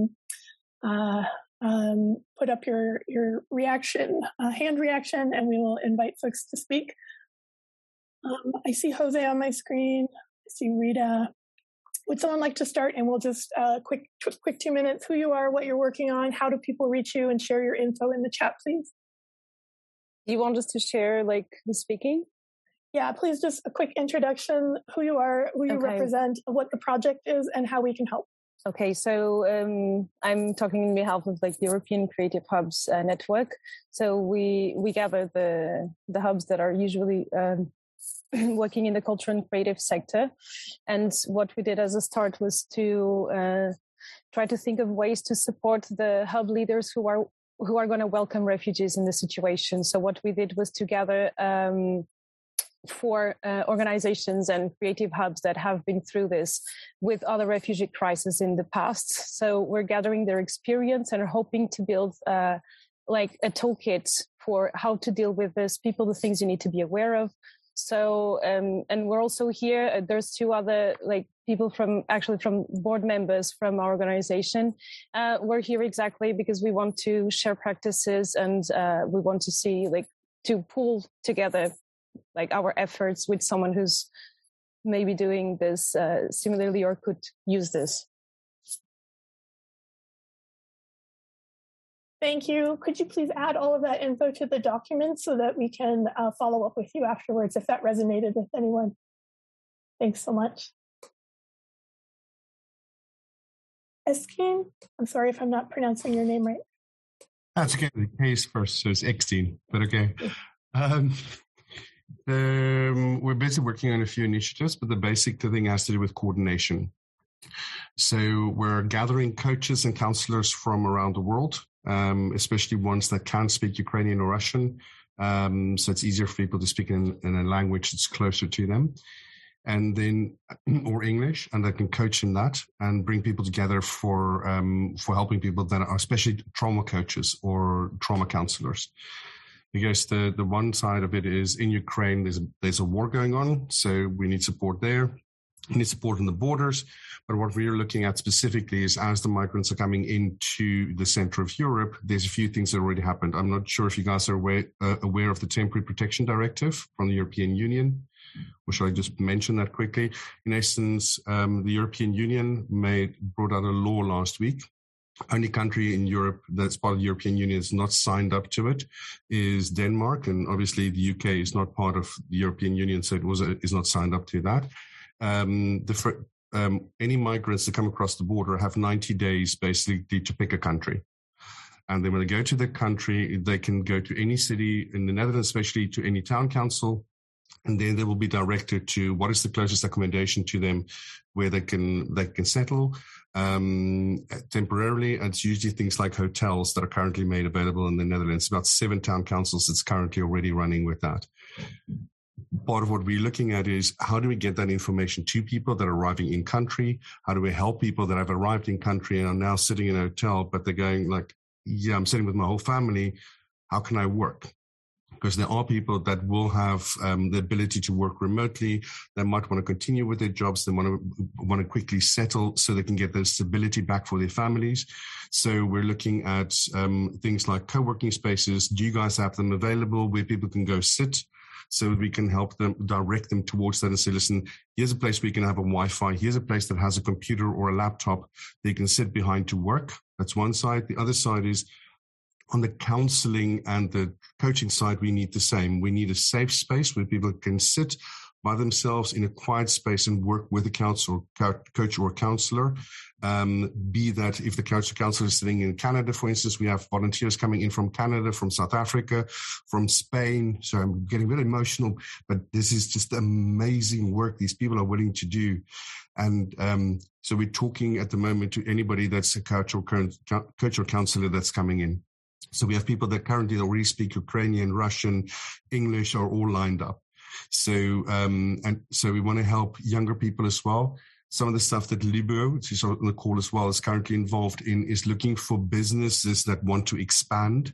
put up your reaction, hand reaction, and we will invite folks to speak. I see Jose on my screen. I see Rita. would someone like to start? And we'll just quick 2 minutes, who you are, what you're working on, how do people reach you, and share your info in the chat, please. Do you want us to share who's speaking? Yeah, please just a quick introduction, who you are, who you represent, what the project is, and how we can help. Okay, so I'm talking on behalf of the European Creative Hubs Network. So we gather the hubs that are usually working in the cultural and creative sector. And what we did as a start was to try to think of ways to support the hub leaders who are going to welcome refugees in the situation. So what we did was to gather for organizations and creative hubs that have been through this with other refugee crises in the past. So we're gathering their experience and are hoping to build a toolkit for how to deal with this, the things you need to be aware of. So, and we're also here, there's 2 other people from board members from our organization. We're here exactly because we want to share practices and we want to see to pull together our efforts with someone who's maybe doing this similarly or could use this. Thank you. Could you please add all of that info to the document so that we can follow up with you afterwards if that resonated with anyone? Thanks so much. Eskine, I'm sorry if I'm not pronouncing your name right. That's okay. The case first, so it's Ekstein, but okay. We're busy working on a few initiatives, but the basic thing has to do with coordination. So we're gathering coaches and counselors from around the world, especially ones that can't speak Ukrainian or Russian. So it's easier for people to speak in a language that's closer to them. And then, or English, and that can coach in that and bring people together for helping people that are especially trauma coaches or trauma counselors. Because the one side of it is in Ukraine, there's a war going on, so we need support there. We need support on the borders. But what we're looking at specifically is as the migrants are coming into the center of Europe, there's a few things that already happened. I'm not sure if you guys are aware of the Temporary Protection Directive from the European Union. Or shall I just mention that quickly? In essence, the European Union brought out a law last week. Only country in Europe that's part of the European Union is not signed up to it is Denmark, and obviously the UK is not part of the European Union, so is not signed up to that. Any migrants that come across the border have 90 days basically to pick a country. And then when they go to the country, they can go to any city in the Netherlands, especially to any town council. And then they will be directed to what is the closest accommodation to them where they can settle temporarily. And it's usually things like hotels that are currently made available in the Netherlands. About 7 town councils that's currently already running with that. Part of what we're looking at is how do we get that information to people that are arriving in country? How do we help people that have arrived in country and are now sitting in a hotel, but they're going yeah, I'm sitting with my whole family. How can I work? Because there are people that will have the ability to work remotely. They might want to continue with their jobs. They want to quickly settle so they can get their stability back for their families. So we're looking at things like co-working spaces. Do you guys have them available where people can go sit so we can help them, direct them towards that and say, listen, here's a place where you can have a Wi-Fi. Here's a place that has a computer or a laptop that you can sit behind to work. That's one side. The other side is, on the counseling and the coaching side, we need the same. We need a safe space where people can sit by themselves in a quiet space and work with a coach or counselor. Be that if the coach or counselor is sitting in Canada, for instance, we have volunteers coming in from Canada, from South Africa, from Spain. So I'm getting a bit emotional, but this is just amazing work these people are willing to do. And so we're talking at the moment to anybody that's a coach or counselor that's coming in. So we have people that currently already speak Ukrainian, Russian, English are all lined up. So so we want to help younger people as well. Some of the stuff that Libo, which is on the call as well, is currently involved in is looking for businesses that want to expand.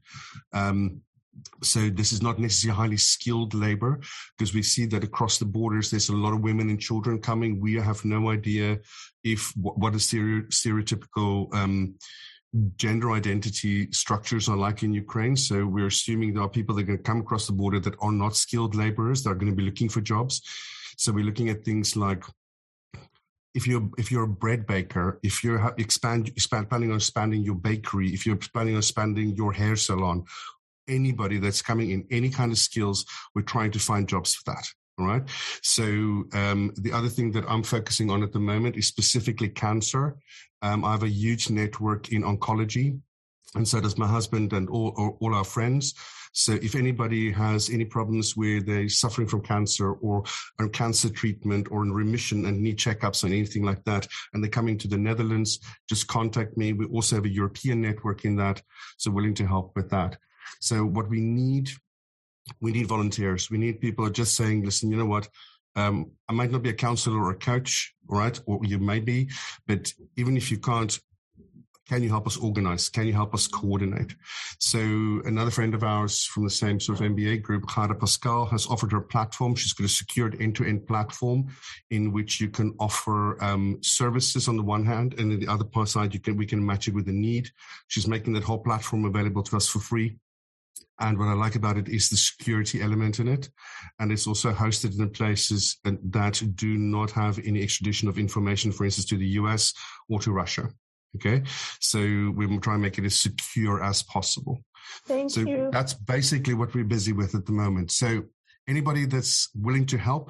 So this is not necessarily highly skilled labor, because we see that across the borders, there's a lot of women and children coming. We have no idea what a stereotypical gender identity structures are like in Ukraine. So we're assuming there are people that are going to come across the border that are not skilled laborers, that are going to be looking for jobs. So we're looking at things like if you're a bread baker, if you're planning on expanding your bakery, if you're planning on expanding your hair salon, anybody that's coming in, any kind of skills, we're trying to find jobs for that. All right. So the other thing that I'm focusing on at the moment is specifically cancer. I have a huge network in oncology, and so does my husband and all our friends. So if anybody has any problems where they're suffering from cancer or on cancer treatment or in remission and need checkups and anything like that, and they're coming to the Netherlands, just contact me. We also have a European network in that, so willing to help with that. So what we need volunteers. We need people just saying, listen, you know what? I might not be a counselor or a coach, all right? Or you may be, but even if you can't, can you help us organize? Can you help us coordinate? So another friend of ours from the same sort of MBA group, Clara Pascal, has offered her platform. She's got a secured end-to-end platform in which you can offer services on the one hand, and on the other side, we can match it with a need. She's making that whole platform available to us for free. And what I like about it is the security element in it. And it's also hosted in places that do not have any extradition of information, for instance, to the US or to Russia. Okay. So we will try and make it as secure as possible. Thank you. That's basically what we're busy with at the moment. So anybody that's willing to help,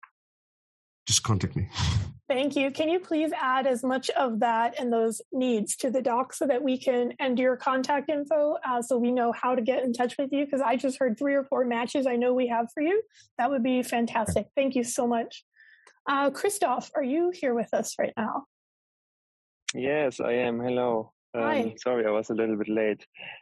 just contact me. Thank you. Can you please add as much of that and those needs to the doc so that we can enter your contact info so we know how to get in touch with you? Because I just heard 3 or 4 matches I know we have for you. That would be fantastic. Thank you so much. Christoph, are you here with us right now? Yes, I am. Hello. Hi. Sorry, I was a little bit late.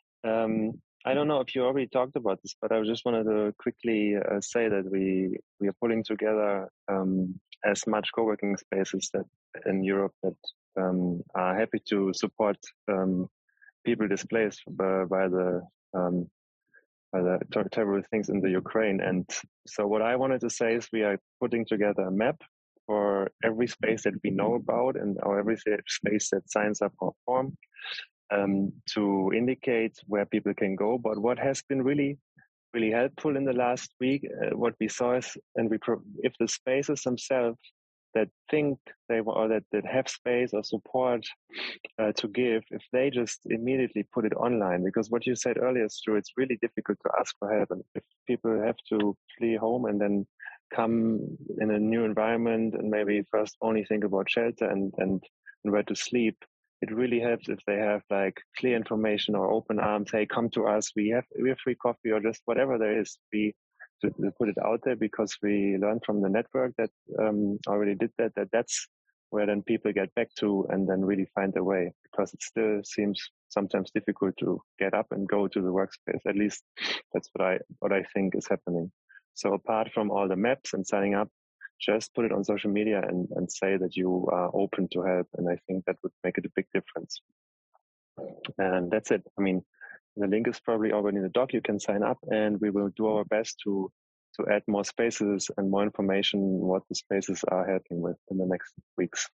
I don't know if you already talked about this, but I just wanted to quickly say that we are pulling together as much co-working spaces that in Europe that are happy to support people displaced by the terrible things in the Ukraine. And so what I wanted to say is we are putting together a map for every space that we know about and or every space that signs up for a form to indicate where people can go. But what has been really helpful in the last week, what we saw is, if the spaces themselves that think they or that have space or support to give, if they just immediately put it online, because what you said earlier is true, it's really difficult to ask for help. And if people have to flee home and then come in a new environment and maybe first only think about shelter and where to sleep, it really helps if they have like clear information or open arms. Hey, come to us. We have free coffee or just whatever there is. To put it out there because we learned from the network that already did that's where then people get back to and then really find their way, because it still seems sometimes difficult to get up and go to the workspace. At least that's what I think is happening. So apart from all the maps and signing up, just put it on social media and say that you are open to help. And I think that would make it a big difference. And that's it. I mean, the link is probably already in the doc. You can sign up and we will do our best to add more spaces and more information what the spaces are helping with in the next weeks.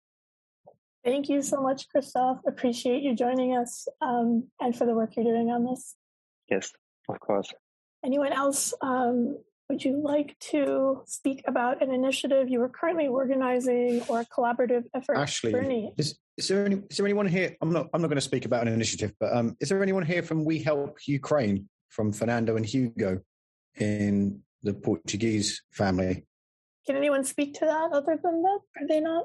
Thank you so much, Christoph. Appreciate you joining us and for the work you're doing on this. Yes, of course. Anyone else? Would you like to speak about an initiative you are currently organizing or a collaborative effort? Ashley, is there anyone here? I'm not going to speak about an initiative, but is there anyone here from We Help Ukraine, from Fernando and Hugo in the Portuguese family? Can anyone speak to that other than that? Are they not?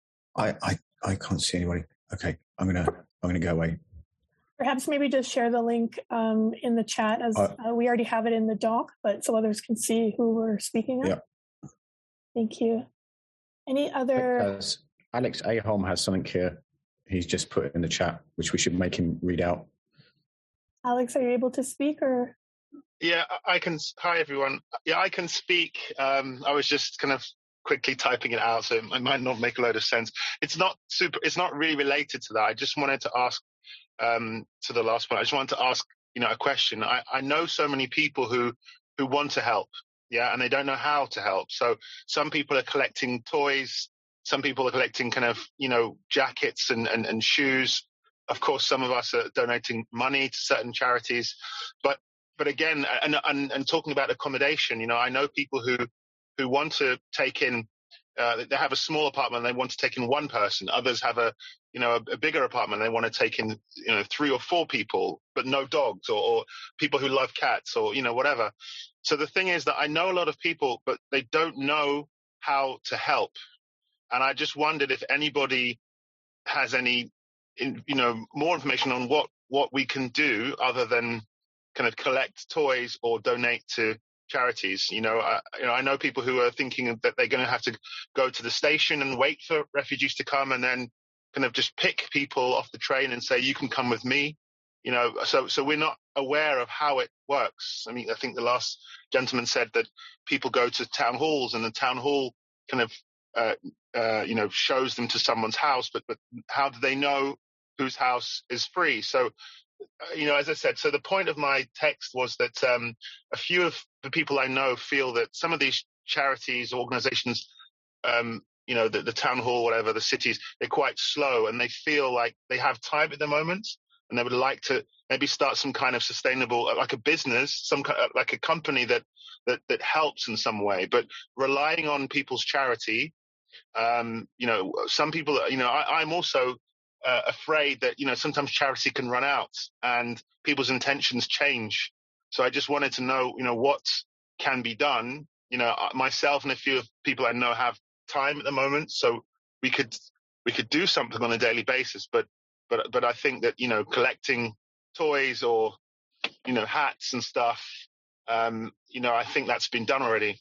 I can't see anybody. Okay, I'm gonna go away. Perhaps maybe just share the link in the chat as we already have it in the doc, but so others can see who we're speaking of. Yeah. Thank you. Any other? Alex Aholm has something here. He's just put in the chat, which we should make him read out. Alex, are you able to speak or? Yeah, I can. Hi, everyone. Yeah, I can speak. I was just kind of quickly typing it out, so it might not make a load of sense. It's not really related to that. I just wanted to ask, to the last one, I just wanted to ask, a question. I know so many people who want to help, yeah, and they don't know how to help. So some people are collecting toys, some people are collecting kind of, jackets and shoes. Of course, some of us are donating money to certain charities, but again, and talking about accommodation, I know people who want to take in they have a small apartment and they want to take in one person. Others have a bigger apartment and they want to take in 3 or 4 people, but no dogs, or people who love cats, or whatever. So the thing is that I know a lot of people, but they don't know how to help. And I just wondered if anybody has any more information on what we can do other than kind of collect toys or donate to charities. I know people who are thinking that they're going to have to go to the station and wait for refugees to come, and then kind of just pick people off the train and say, you can come with me. So we're not aware of how it works. I mean, I think the last gentleman said that people go to town halls and the town hall kind of shows them to someone's house, but how do they know whose house is free? So as I said, so the point of my text was that a few of the people I know feel that some of these charities, organizations, the town hall, whatever, the cities, they're quite slow, and they feel like they have time at the moment, and they would like to maybe start some kind of sustainable, like a business, like a company that helps in some way, but relying on people's charity. Some people, I'm also afraid that sometimes charity can run out and people's intentions change. So I just wanted to know what can be done. Myself and a few of people I know have time at the moment, so we could do something on a daily basis. But I think that collecting toys or hats and stuff, I think that's been done already.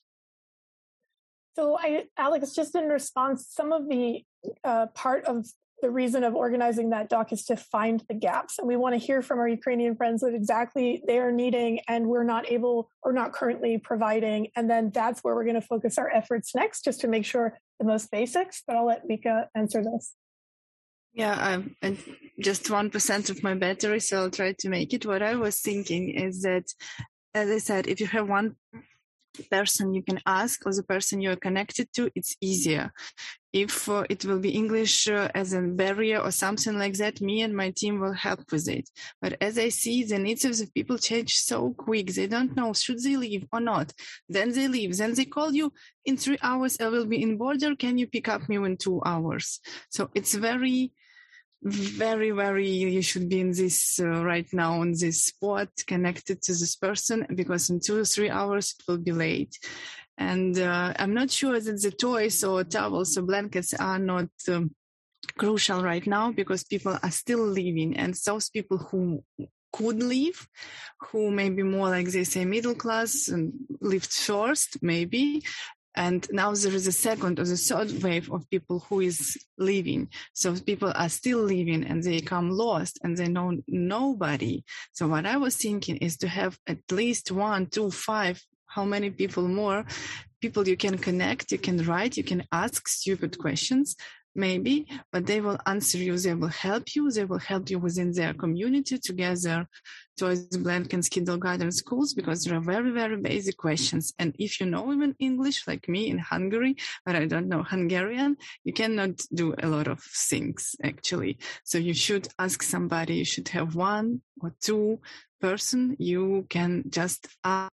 So Alex, just in response, some of the part of the reason of organizing that doc is to find the gaps. And we want to hear from our Ukrainian friends what exactly they are needing and we're not able or not currently providing. And then that's where we're going to focus our efforts next, just to make sure the most basics. But I'll let Mika answer this. Yeah, I'm just 1% of my battery, so I'll try to make it. What I was thinking is that, as I said, if you have one person you can ask, or the person you're connected to, it's easier. If it will be English as a barrier or something like that, me and my team will help with it. But as I see, the needs of the people change so quick. They don't know, should they leave or not? Then they leave. Then they call you, in 3 hours, I will be in border. Can you pick up me in 2 hours? So it's very, very, very, you should be in this right now on this spot connected to this person, because in 2 or 3 hours it will be late. And I'm not sure that the toys or towels or blankets are not crucial right now, because people are still leaving, and those people who could leave, who may be more like they say middle class and lived first maybe, and now there is a second or the third wave of people who is leaving. So people are still leaving and they come lost and they know nobody. So what I was thinking is to have at least 1, 2, 5, how many people more, people you can connect, you can write, you can ask stupid questions, maybe, but they will answer you, they will help you within their community to gather toys, blankets, kindergarten, schools, because there are very, very basic questions. And if you know even English, like me in Hungary, but I don't know Hungarian, you cannot do a lot of things, actually. So you should ask somebody, you should have 1 or 2 person you can just ask.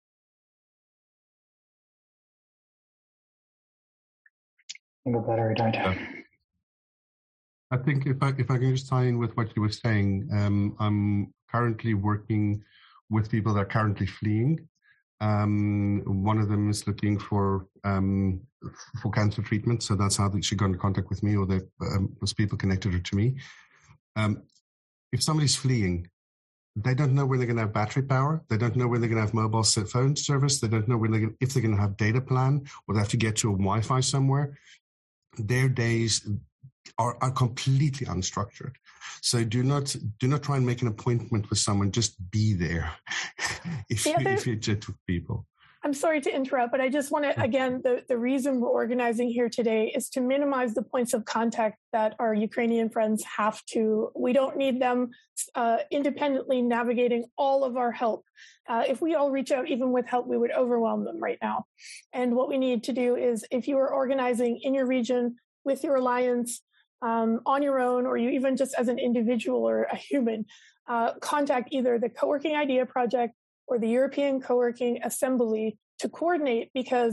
The battery died. I think if I can just tie in with what you were saying, I'm currently working with people that are currently fleeing. One of them is looking for cancer treatment, so that's how she got in contact with me, or those people connected her to me. If somebody's fleeing, they don't know when they're going to have battery power. They don't know when they're going to have mobile phone service. They don't know when if they're going to have data plan, or they have to get to a Wi-Fi somewhere. Their days are completely unstructured. So do not try and make an appointment with someone. Just be there if you're just with people. I'm sorry to interrupt, but I just want to, again, the reason we're organizing here today is to minimize the points of contact that our Ukrainian friends have to. We don't need them independently navigating all of our help. If we all reach out, even with help, we would overwhelm them right now. And what we need to do is, if you are organizing in your region with your alliance, on your own, or you even just as an individual or a human, contact either the Co-working Idea Project or the European Co-working Assembly to coordinate, because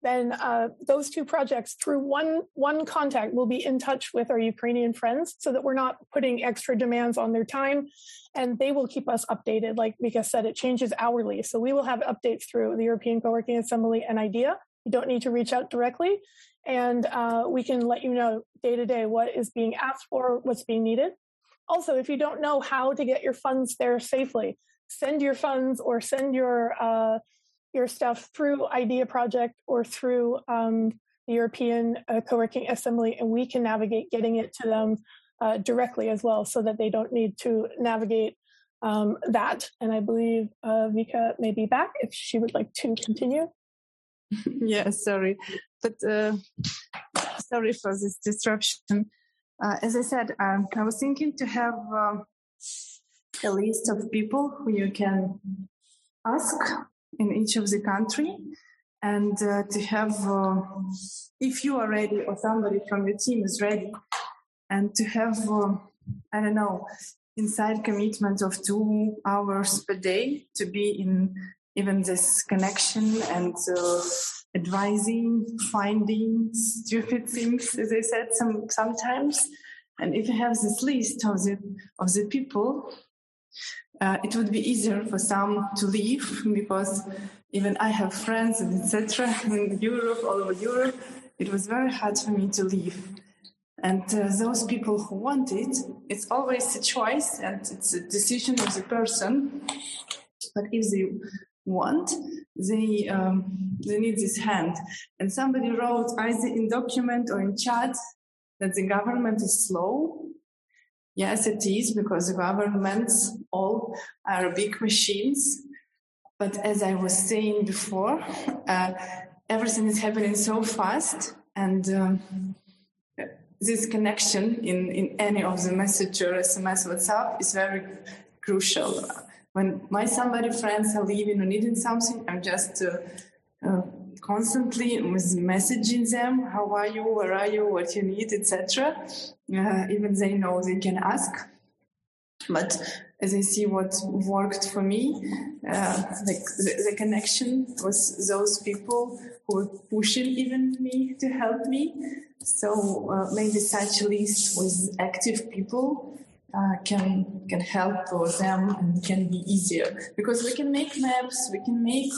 then those two projects through one contact will be in touch with our Ukrainian friends so that we're not putting extra demands on their time, and they will keep us updated. Like Vika said, it changes hourly. So we will have updates through the European Co-working Assembly and IDEA. You don't need to reach out directly. And we can let you know day to day what is being asked for, what's being needed. Also, if you don't know how to get your funds there safely, send your funds or send your stuff through IDEA project or through the European Co-working Assembly, and we can navigate getting it to them directly as well, so that they don't need to navigate that. And I believe Vika may be back if she would like to continue. Yeah, sorry. But sorry for this disruption. As I said, I was thinking to have a list of people who you can ask in each of the country, and to have, if you are ready or somebody from your team is ready, and to have, inside commitment of 2 hours per day to be in even this connection and advising, finding stupid things, as I said, sometimes. And if you have this list of the people, it would be easier for some to leave, because even I have friends and etc. in Europe, all over Europe. It was very hard for me to leave. And those people who want it, it's always a choice and it's a decision of the person. But if they want, they need this hand. And somebody wrote either in document or in chat that the government is slow. Yes, it is, because the governments all are big machines. But as I was saying before, everything is happening so fast, and this connection in any of the message or SMS, WhatsApp is very crucial. When my somebody friends are leaving or needing something, I'm just constantly was messaging them, how are you, where are you, what you need, etc. Even they know they can ask. But as I see what worked for me, the connection was those people who were pushing even me to help me. So maybe such a list with active people can help them and can be easier, because we can make maps, we can make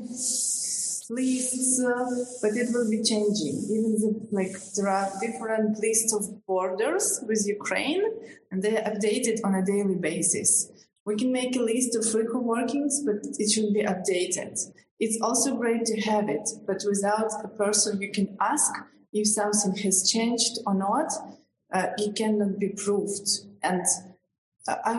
lists, but it will be changing. Even there are different lists of borders with Ukraine, and they are updated on a daily basis. We can make a list of free co-workings, but it should be updated. It's also great to have it, but without a person you can ask if something has changed or not, it cannot be proved. And I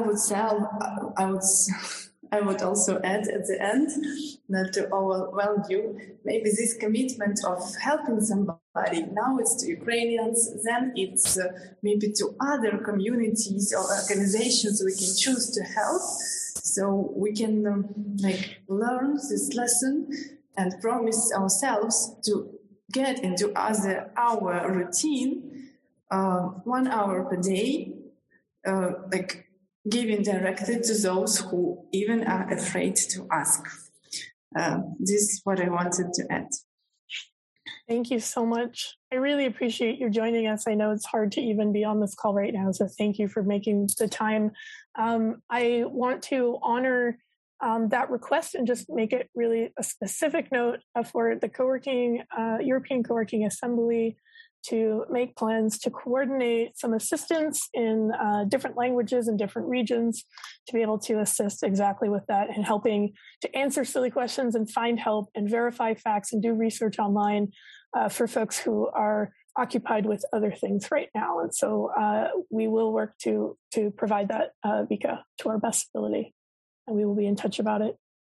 would also add at the end, not to overwhelm you, maybe this commitment of helping somebody, now it's to Ukrainians, then it's maybe to other communities or organizations we can choose to help. So we can learn this lesson and promise ourselves to get into our routine 1 hour per day, giving directly to those who even are afraid to ask. This is what I wanted to add. Thank you so much. I really appreciate you joining us. I know it's hard to even be on this call right now, so thank you for making the time. I want to honor that request and just make it really a specific note for the European Co-working Assembly to make plans to coordinate some assistance in different languages and different regions to be able to assist exactly with that and helping to answer silly questions and find help and verify facts and do research online for folks who are occupied with other things right now. And so we will work to provide that, Vika, to our best ability, and we will be in touch about it.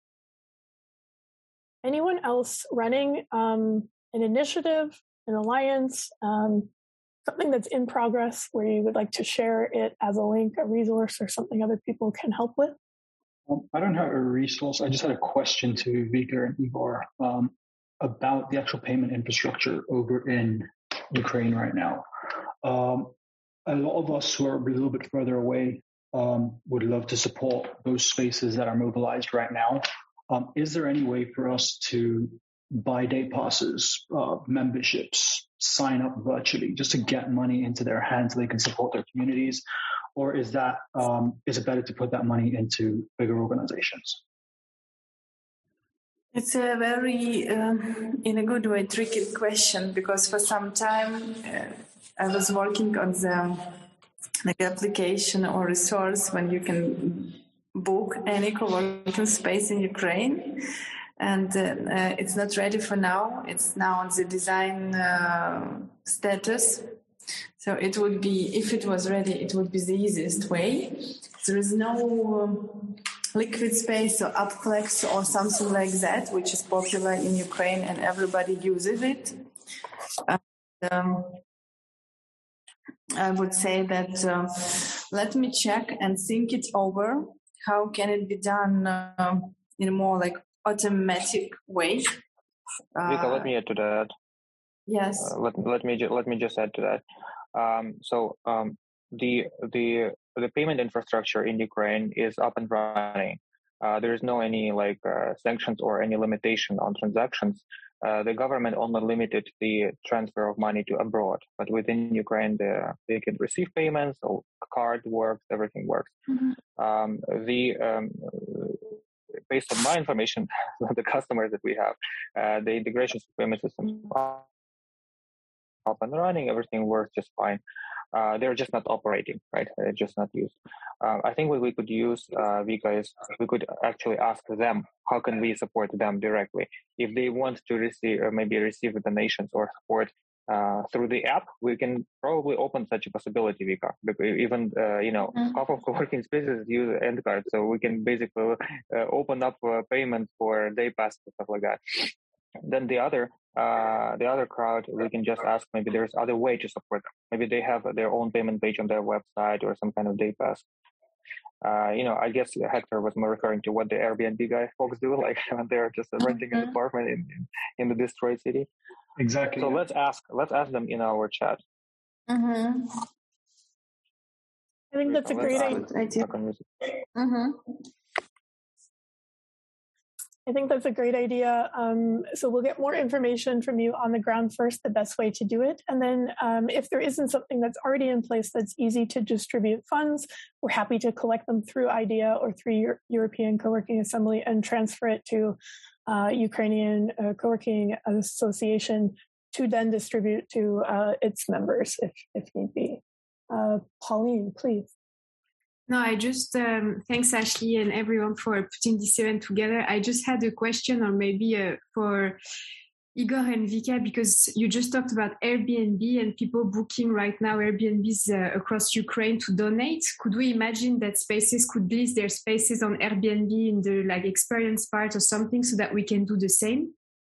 Anyone else running an initiative, an alliance, something that's in progress where you would like to share it as a link, a resource, or something other people can help with? I don't have a resource. I just had a question to Vika and Igor about the actual payment infrastructure over in Ukraine right now. A lot of us who are a little bit further away would love to support those spaces that are mobilized right now. Is there any way for us to buy day passes, memberships, sign up virtually just to get money into their hands so they can support their communities? Or is that is it better to put that money into bigger organizations? It's a very, in a good way, tricky question, because for some time I was working on the application or resource when you can book any co-working space in Ukraine. And it's not ready for now. It's now on the design status. So it would be, if it was ready, it would be the easiest way. There is no liquid space or Applex or something like that, which is popular in Ukraine and everybody uses it. I would say that let me check and think it over. How can it be done in a more like automatic way? Vika, let me add to that. Yes. Let me just add to that. The payment infrastructure in Ukraine is up and running. There is no any sanctions or any limitation on transactions. The government only limited the transfer of money to abroad, but within Ukraine they can receive payments. So card works, everything works. Mm-hmm. Based on my information, the customers that we have, the integration payment system up and running, everything works just fine. They're just not operating, right? They're just not used. I think what we could use, Vika, is we could actually ask them, how can we support them directly? If they want to receive donations or support through the app, we can probably open such a possibility, Vika. Even, half of co-working spaces use end cards, so we can basically open up payments for day pass and stuff like that. Then the other crowd, we can just ask, maybe there's other way to support them. Maybe they have their own payment page on their website or some kind of day pass. I guess Hector was more referring to what the Airbnb folks do, like when they're just renting an apartment in the destroyed city. Exactly. So let's ask them in our chat. Mm-hmm. I think that's a great idea. Mm-hmm. I think that's a great idea. So we'll get more information from you on the ground first, the best way to do it. And then if there isn't something that's already in place that's easy to distribute funds, we're happy to collect them through IDEA or through European Co-working Assembly and transfer it to Ukrainian Co-working Association to then distribute to its members if need be. Pauline, please. No, I just, thanks Ashley and everyone for putting this event together. I just had a question, or maybe for Igor and Vika, because you just talked about Airbnb and people booking right now Airbnbs across Ukraine to donate. Could we imagine that spaces could list their spaces on Airbnb in the experience part or something so that we can do the same?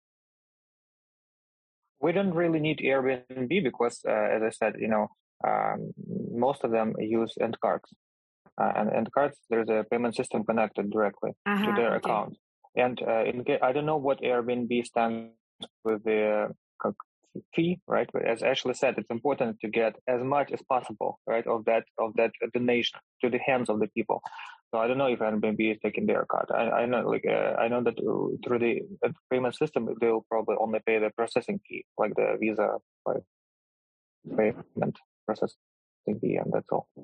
We don't really need Airbnb because, as I said, most of them use end cards. And end cards, there's a payment system connected directly to their account. And I don't know what Airbnb stands with the fee, right? But as Ashley said, it's important to get as much as possible, right, of that donation to the hands of the people. So I don't know if Airbnb is taking their cut. I know that through the payment system, they'll probably only pay the processing fee, like the Visa payment processing fee, and that's all.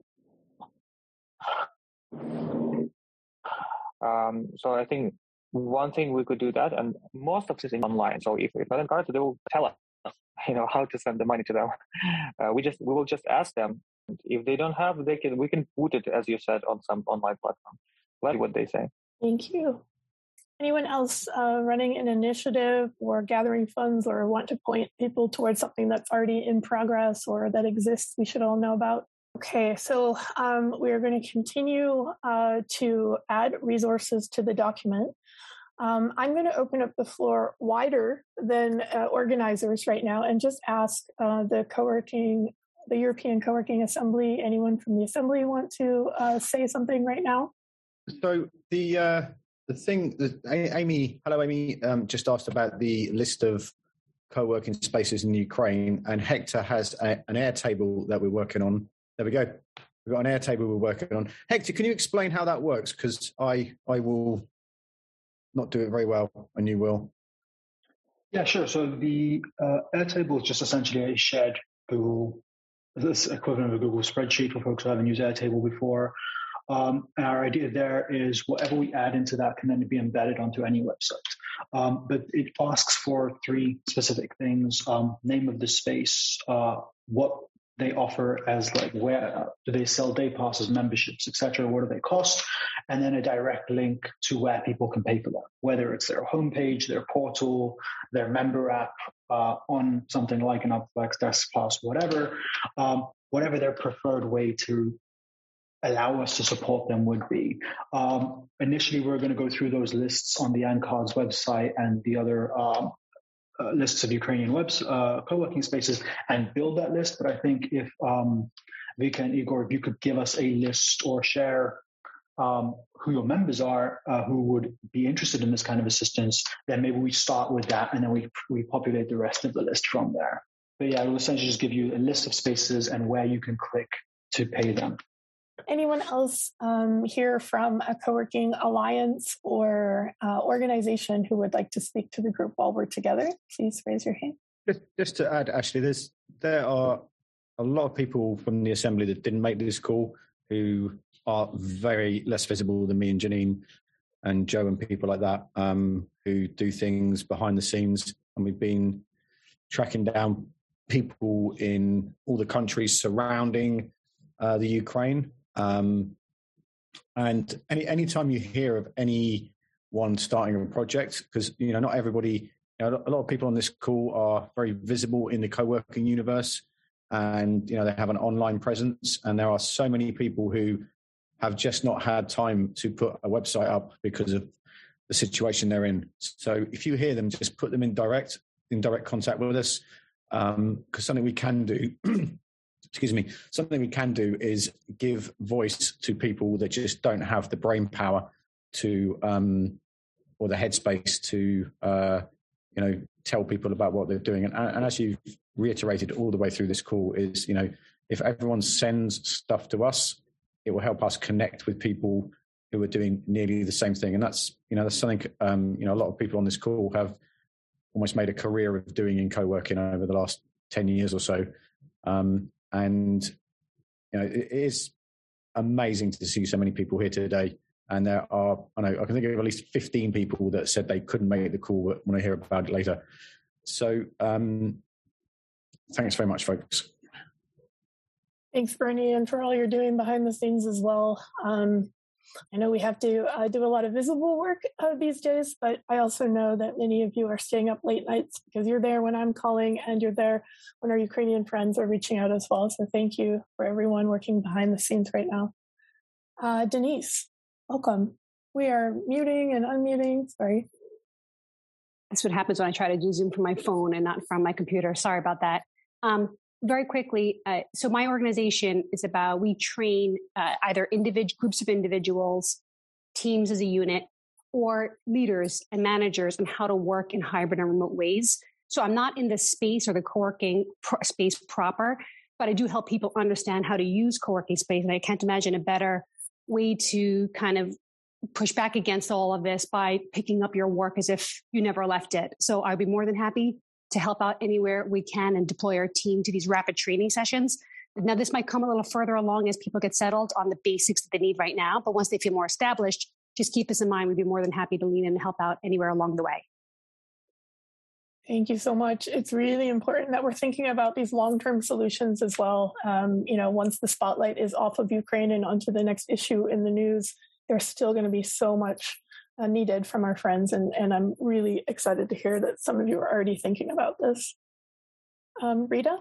So I think one thing we could do that, and most of this is online. So if not in cards, they will tell us, how to send the money to them. We will just ask them. If they don't have, we can put it, as you said, on some online platform. Let's see what they say. Thank you. Anyone else running an initiative or gathering funds or want to point people towards something that's already in progress or that exists we should all know about? Okay, so we are going to continue to add resources to the document. I'm going to open up the floor wider than organizers right now and just ask the European Co-working Assembly, anyone from the Assembly want to say something right now? So the thing that Amy, hello Amy, just asked about the list of co-working spaces in Ukraine, and Hector has an Airtable that we're working on. There we go. We've got an Airtable we're working on. Hector, can you explain how that works? Because I will not do it very well, and you will. Yeah, sure. So the Airtable is just essentially a shared Google, this equivalent of a Google spreadsheet for folks who haven't used Airtable before. And our idea there is whatever we add into that can then be embedded onto any website. But it asks for three specific things: name of the space, what they offer as like where do they sell day passes, memberships, etc. What do they cost? And then a direct link to where people can pay for them, whether it's their homepage, their portal, their member app, on something like an Upflex, Desk Pass, whatever their preferred way to allow us to support them would be. Initially, we're going to go through those lists on the ANCAR's website and the other lists of Ukrainian co-working spaces and build that list. But I think if Vika and Igor, if you could give us a list or share who your members are who would be interested in this kind of assistance, then maybe we start with that and then we populate the rest of the list from there. But yeah, it will essentially just give you a list of spaces and where you can click to pay them. Anyone else here from a co-working alliance or organization who would like to speak to the group while we're together? Please raise your hand. Just to add, Ashley, there are a lot of people from the assembly that didn't make this call who are very less visible than me and Janine and Joe and people like that, who do things behind the scenes. And we've been tracking down people in all the countries surrounding the Ukraine. And any time you hear of anyone starting a project, because not everybody, a lot of people on this call are very visible in the co-working universe, and they have an online presence, and there are so many people who have just not had time to put a website up because of the situation they're in. So if you hear them, just put them in direct contact with us, because something we can do. Something we can do is give voice to people that just don't have the brain power to, or the headspace to, tell people about what they're doing. And as you've reiterated all the way through this call is, if everyone sends stuff to us, it will help us connect with people who are doing nearly the same thing. And that's something, a lot of people on this call have almost made a career of doing in co-working over the last 10 years or so. And it is amazing to see so many people here today. And I can think of at least 15 people that said they couldn't make the call but want to hear about it later. So thanks very much, folks. Thanks, Bernie, and for all you're doing behind the scenes as well. I know we have to do a lot of visible work these days, but I also know that many of you are staying up late nights because you're there when I'm calling and you're there when our Ukrainian friends are reaching out as well. So thank you for everyone working behind the scenes right now. Denise, welcome. We are muting and unmuting. Sorry. That's what happens when I try to do Zoom from my phone and not from my computer. Sorry about that. Very quickly, so my organization is we train either groups of individuals, teams as a unit, or leaders and managers on how to work in hybrid and remote ways. So I'm not in the space or the co-working space proper, but I do help people understand how to use co-working space. And I can't imagine a better way to kind of push back against all of this by picking up your work as if you never left it. So I'd be more than happy to help out anywhere we can and deploy our team to these rapid training sessions. Now, this might come a little further along as people get settled on the basics that they need right now. But once they feel more established, just keep this in mind. We'd be more than happy to lean in and help out anywhere along the way. Thank you so much. It's really important that we're thinking about these long-term solutions as well. Once the spotlight is off of Ukraine and onto the next issue in the news, there's still going to be so much needed from our friends. And I'm really excited to hear that some of you are already thinking about this. Rita?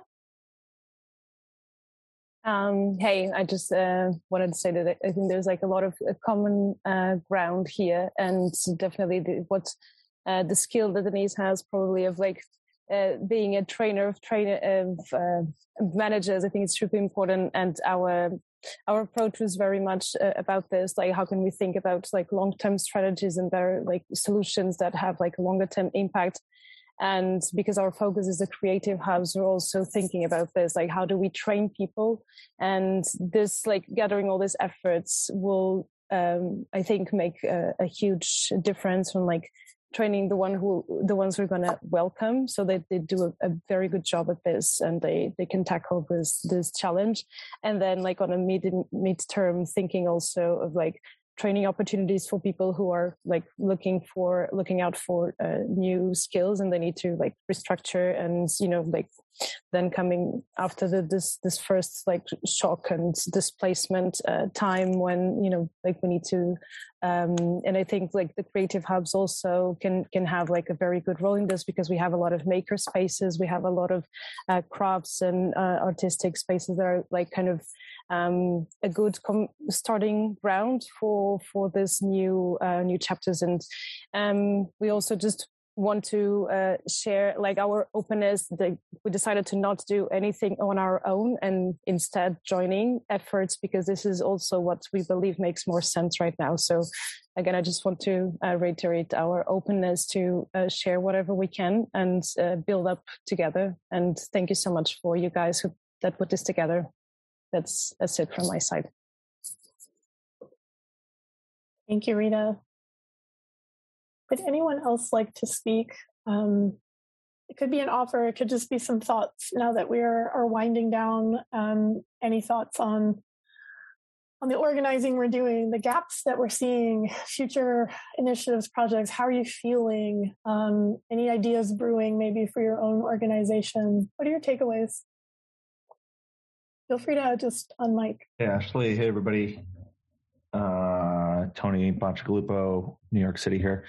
Hey, I just wanted to say that I think there's like a lot of common ground here, and definitely the skill that Denise has probably of like being a trainer of managers. I think it's super important, and our approach was very much about this, like how can we think about like long-term strategies and better like solutions that have like longer-term impact. And because our focus is the creative hubs, we're also thinking about this, like how do we train people? And this like gathering all these efforts will, I think, make a huge difference from like training the ones we're going to welcome, so they do a very good job at this, and they can tackle this challenge. And then like on a mid-term thinking also of like training opportunities for people who are like looking out for new skills, and they need to like restructure, and like then coming after this first like shock and displacement time when like we need to and I think like the creative hubs also can have like a very good role in this, because we have a lot of maker spaces, we have a lot of crafts and artistic spaces that are like kind of a good starting ground for this new chapters. And we also just want to share like our openness. We decided to not do anything on our own, and instead joining efforts, because this is also what we believe makes more sense right now. So again, I just want to reiterate our openness to share whatever we can and build up together. And thank you so much for you guys that put this together. That's it from my side. Thank you, Rita. Would anyone else like to speak? It could be an offer. It could just be some thoughts now that we are winding down. Any thoughts on the organizing we're doing, the gaps that we're seeing, future initiatives, projects? How are you feeling? Any ideas brewing maybe for your own organization? What are your takeaways? Feel free to just unmic. Hey, Ashley. Hey, everybody. Tony Bacigalupo, New York City here.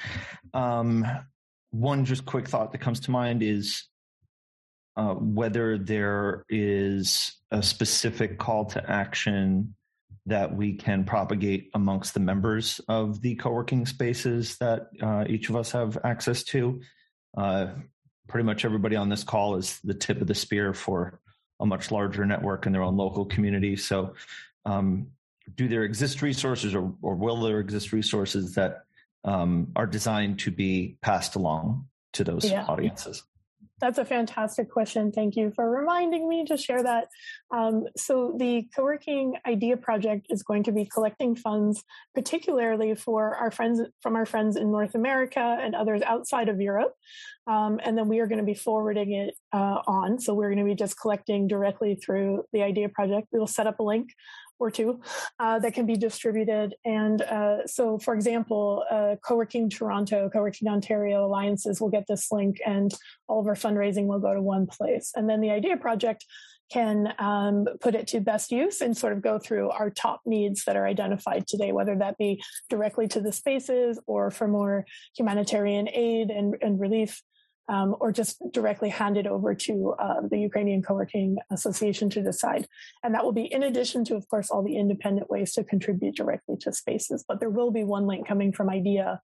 One just quick thought that comes to mind is whether there is a specific call to action that we can propagate amongst the members of the co-working spaces that each of us have access to. Pretty much everybody on this call is the tip of the spear for a much larger network in their own local community. So do there exist resources or will there exist resources that are designed to be passed along to those audiences? That's a fantastic question. Thank you for reminding me to share that. So the Co-working Idea Project is going to be collecting funds, particularly for our friends in North America and others outside of Europe. And then we are going to be forwarding it on. So we're going to be just collecting directly through the Idea Project. We will set up a link or two that can be distributed. And so, for example, Co-working Toronto, Co-working Ontario alliances will get this link, and all of our fundraising will go to one place. And then the Idea Project can put it to best use and sort of go through our top needs that are identified today, whether that be directly to the spaces or for more humanitarian aid and relief, or just directly handed over to the Ukrainian Co-working Association to decide. And that will be in addition to, of course, all the independent ways to contribute directly to spaces. But there will be one link coming from IDEA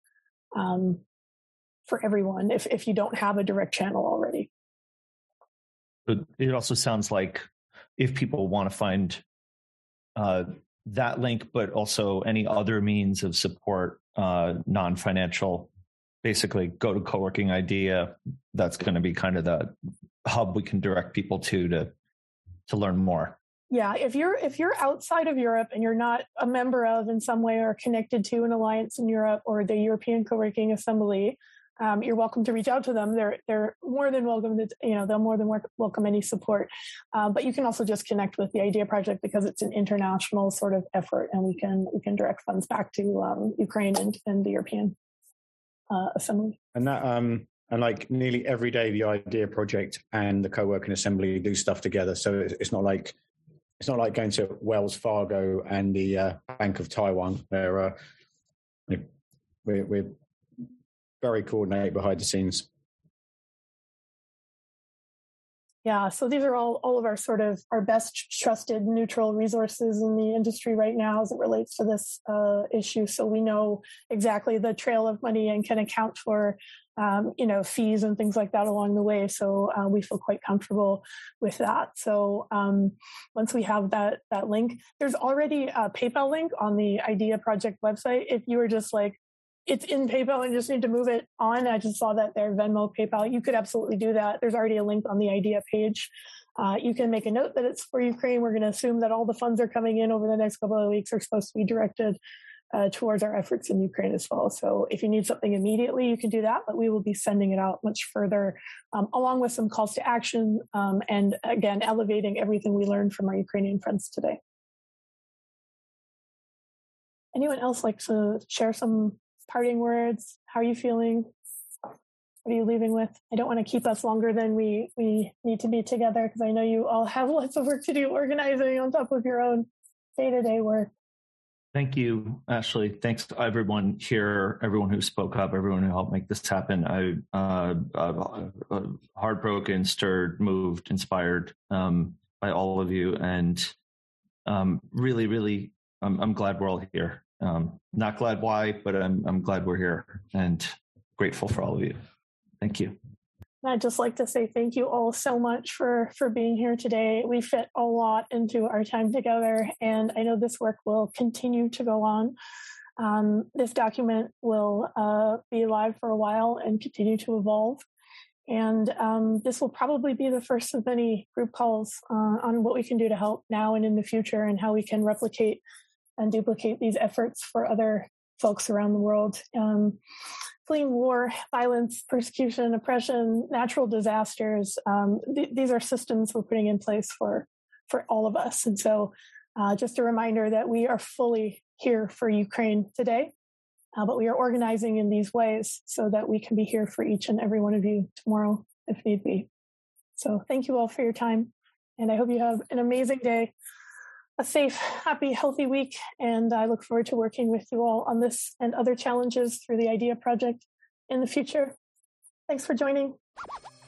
for everyone if you don't have a direct channel already. It also sounds like if people want to find that link, but also any other means of support, non-financial, basically go to Co-working Idea. That's going to be kind of the hub we can direct people to learn more. Yeah, if you're outside of Europe and you're not a member of in some way or connected to an alliance in Europe or the European Co-working Assembly, you're welcome to reach out to them. They're more than welcome to, they'll more than welcome any support. But you can also just connect with the Idea Project because it's an international sort of effort, and we can direct funds back to Ukraine and the European Assembly. And that and like nearly every day the Idea Project and the Co-working Assembly do stuff together. So it's not like going to Wells Fargo and the Bank of Taiwan. We're very coordinated behind the scenes. Yeah, so these are all of our sort of our best trusted neutral resources in the industry right now as it relates to this issue. So we know exactly the trail of money and can account for, fees and things like that along the way. So we feel quite comfortable with that. So once we have that link, there's already a PayPal link on the Idea Project website. If you were just like, it's in PayPal and you just need to move it on. I just saw that there, Venmo, PayPal. You could absolutely do that. There's already a link on the Idea page. You can make a note that it's for Ukraine. We're going to assume that all the funds are coming in over the next couple of weeks are supposed to be directed towards our efforts in Ukraine as well. So if you need something immediately, you can do that, but we will be sending it out much further, along with some calls to action, and again, elevating everything we learned from our Ukrainian friends today. Anyone else like to share some parting words? How are you feeling? What are you leaving with? I don't want to keep us longer than we need to be together, because I know you all have lots of work to do organizing on top of your own day-to-day work. Thank you, Ashley. Thanks to everyone here, everyone who spoke up, everyone who helped make this happen. I'm heartbroken, stirred, moved, inspired by all of you, and really, really, I'm glad we're all here. Not glad why, but I'm glad we're here, and grateful for all of you. Thank you. I'd just like to say thank you all so much for being here today. We fit a lot into our time together, and I know this work will continue to go on. This document will be live for a while and continue to evolve. And this will probably be the first of many group calls on what we can do to help now and in the future, and how we can replicate and duplicate these efforts for other folks around the world. Fleeing war, violence, persecution, oppression, natural disasters. These are systems we're putting in place for all of us. And so just a reminder that we are fully here for Ukraine today, but we are organizing in these ways so that we can be here for each and every one of you tomorrow if need be. So thank you all for your time. And I hope you have an amazing day, a safe, happy, healthy week. And I look forward to working with you all on this and other challenges through the IDEA project in the future. Thanks for joining.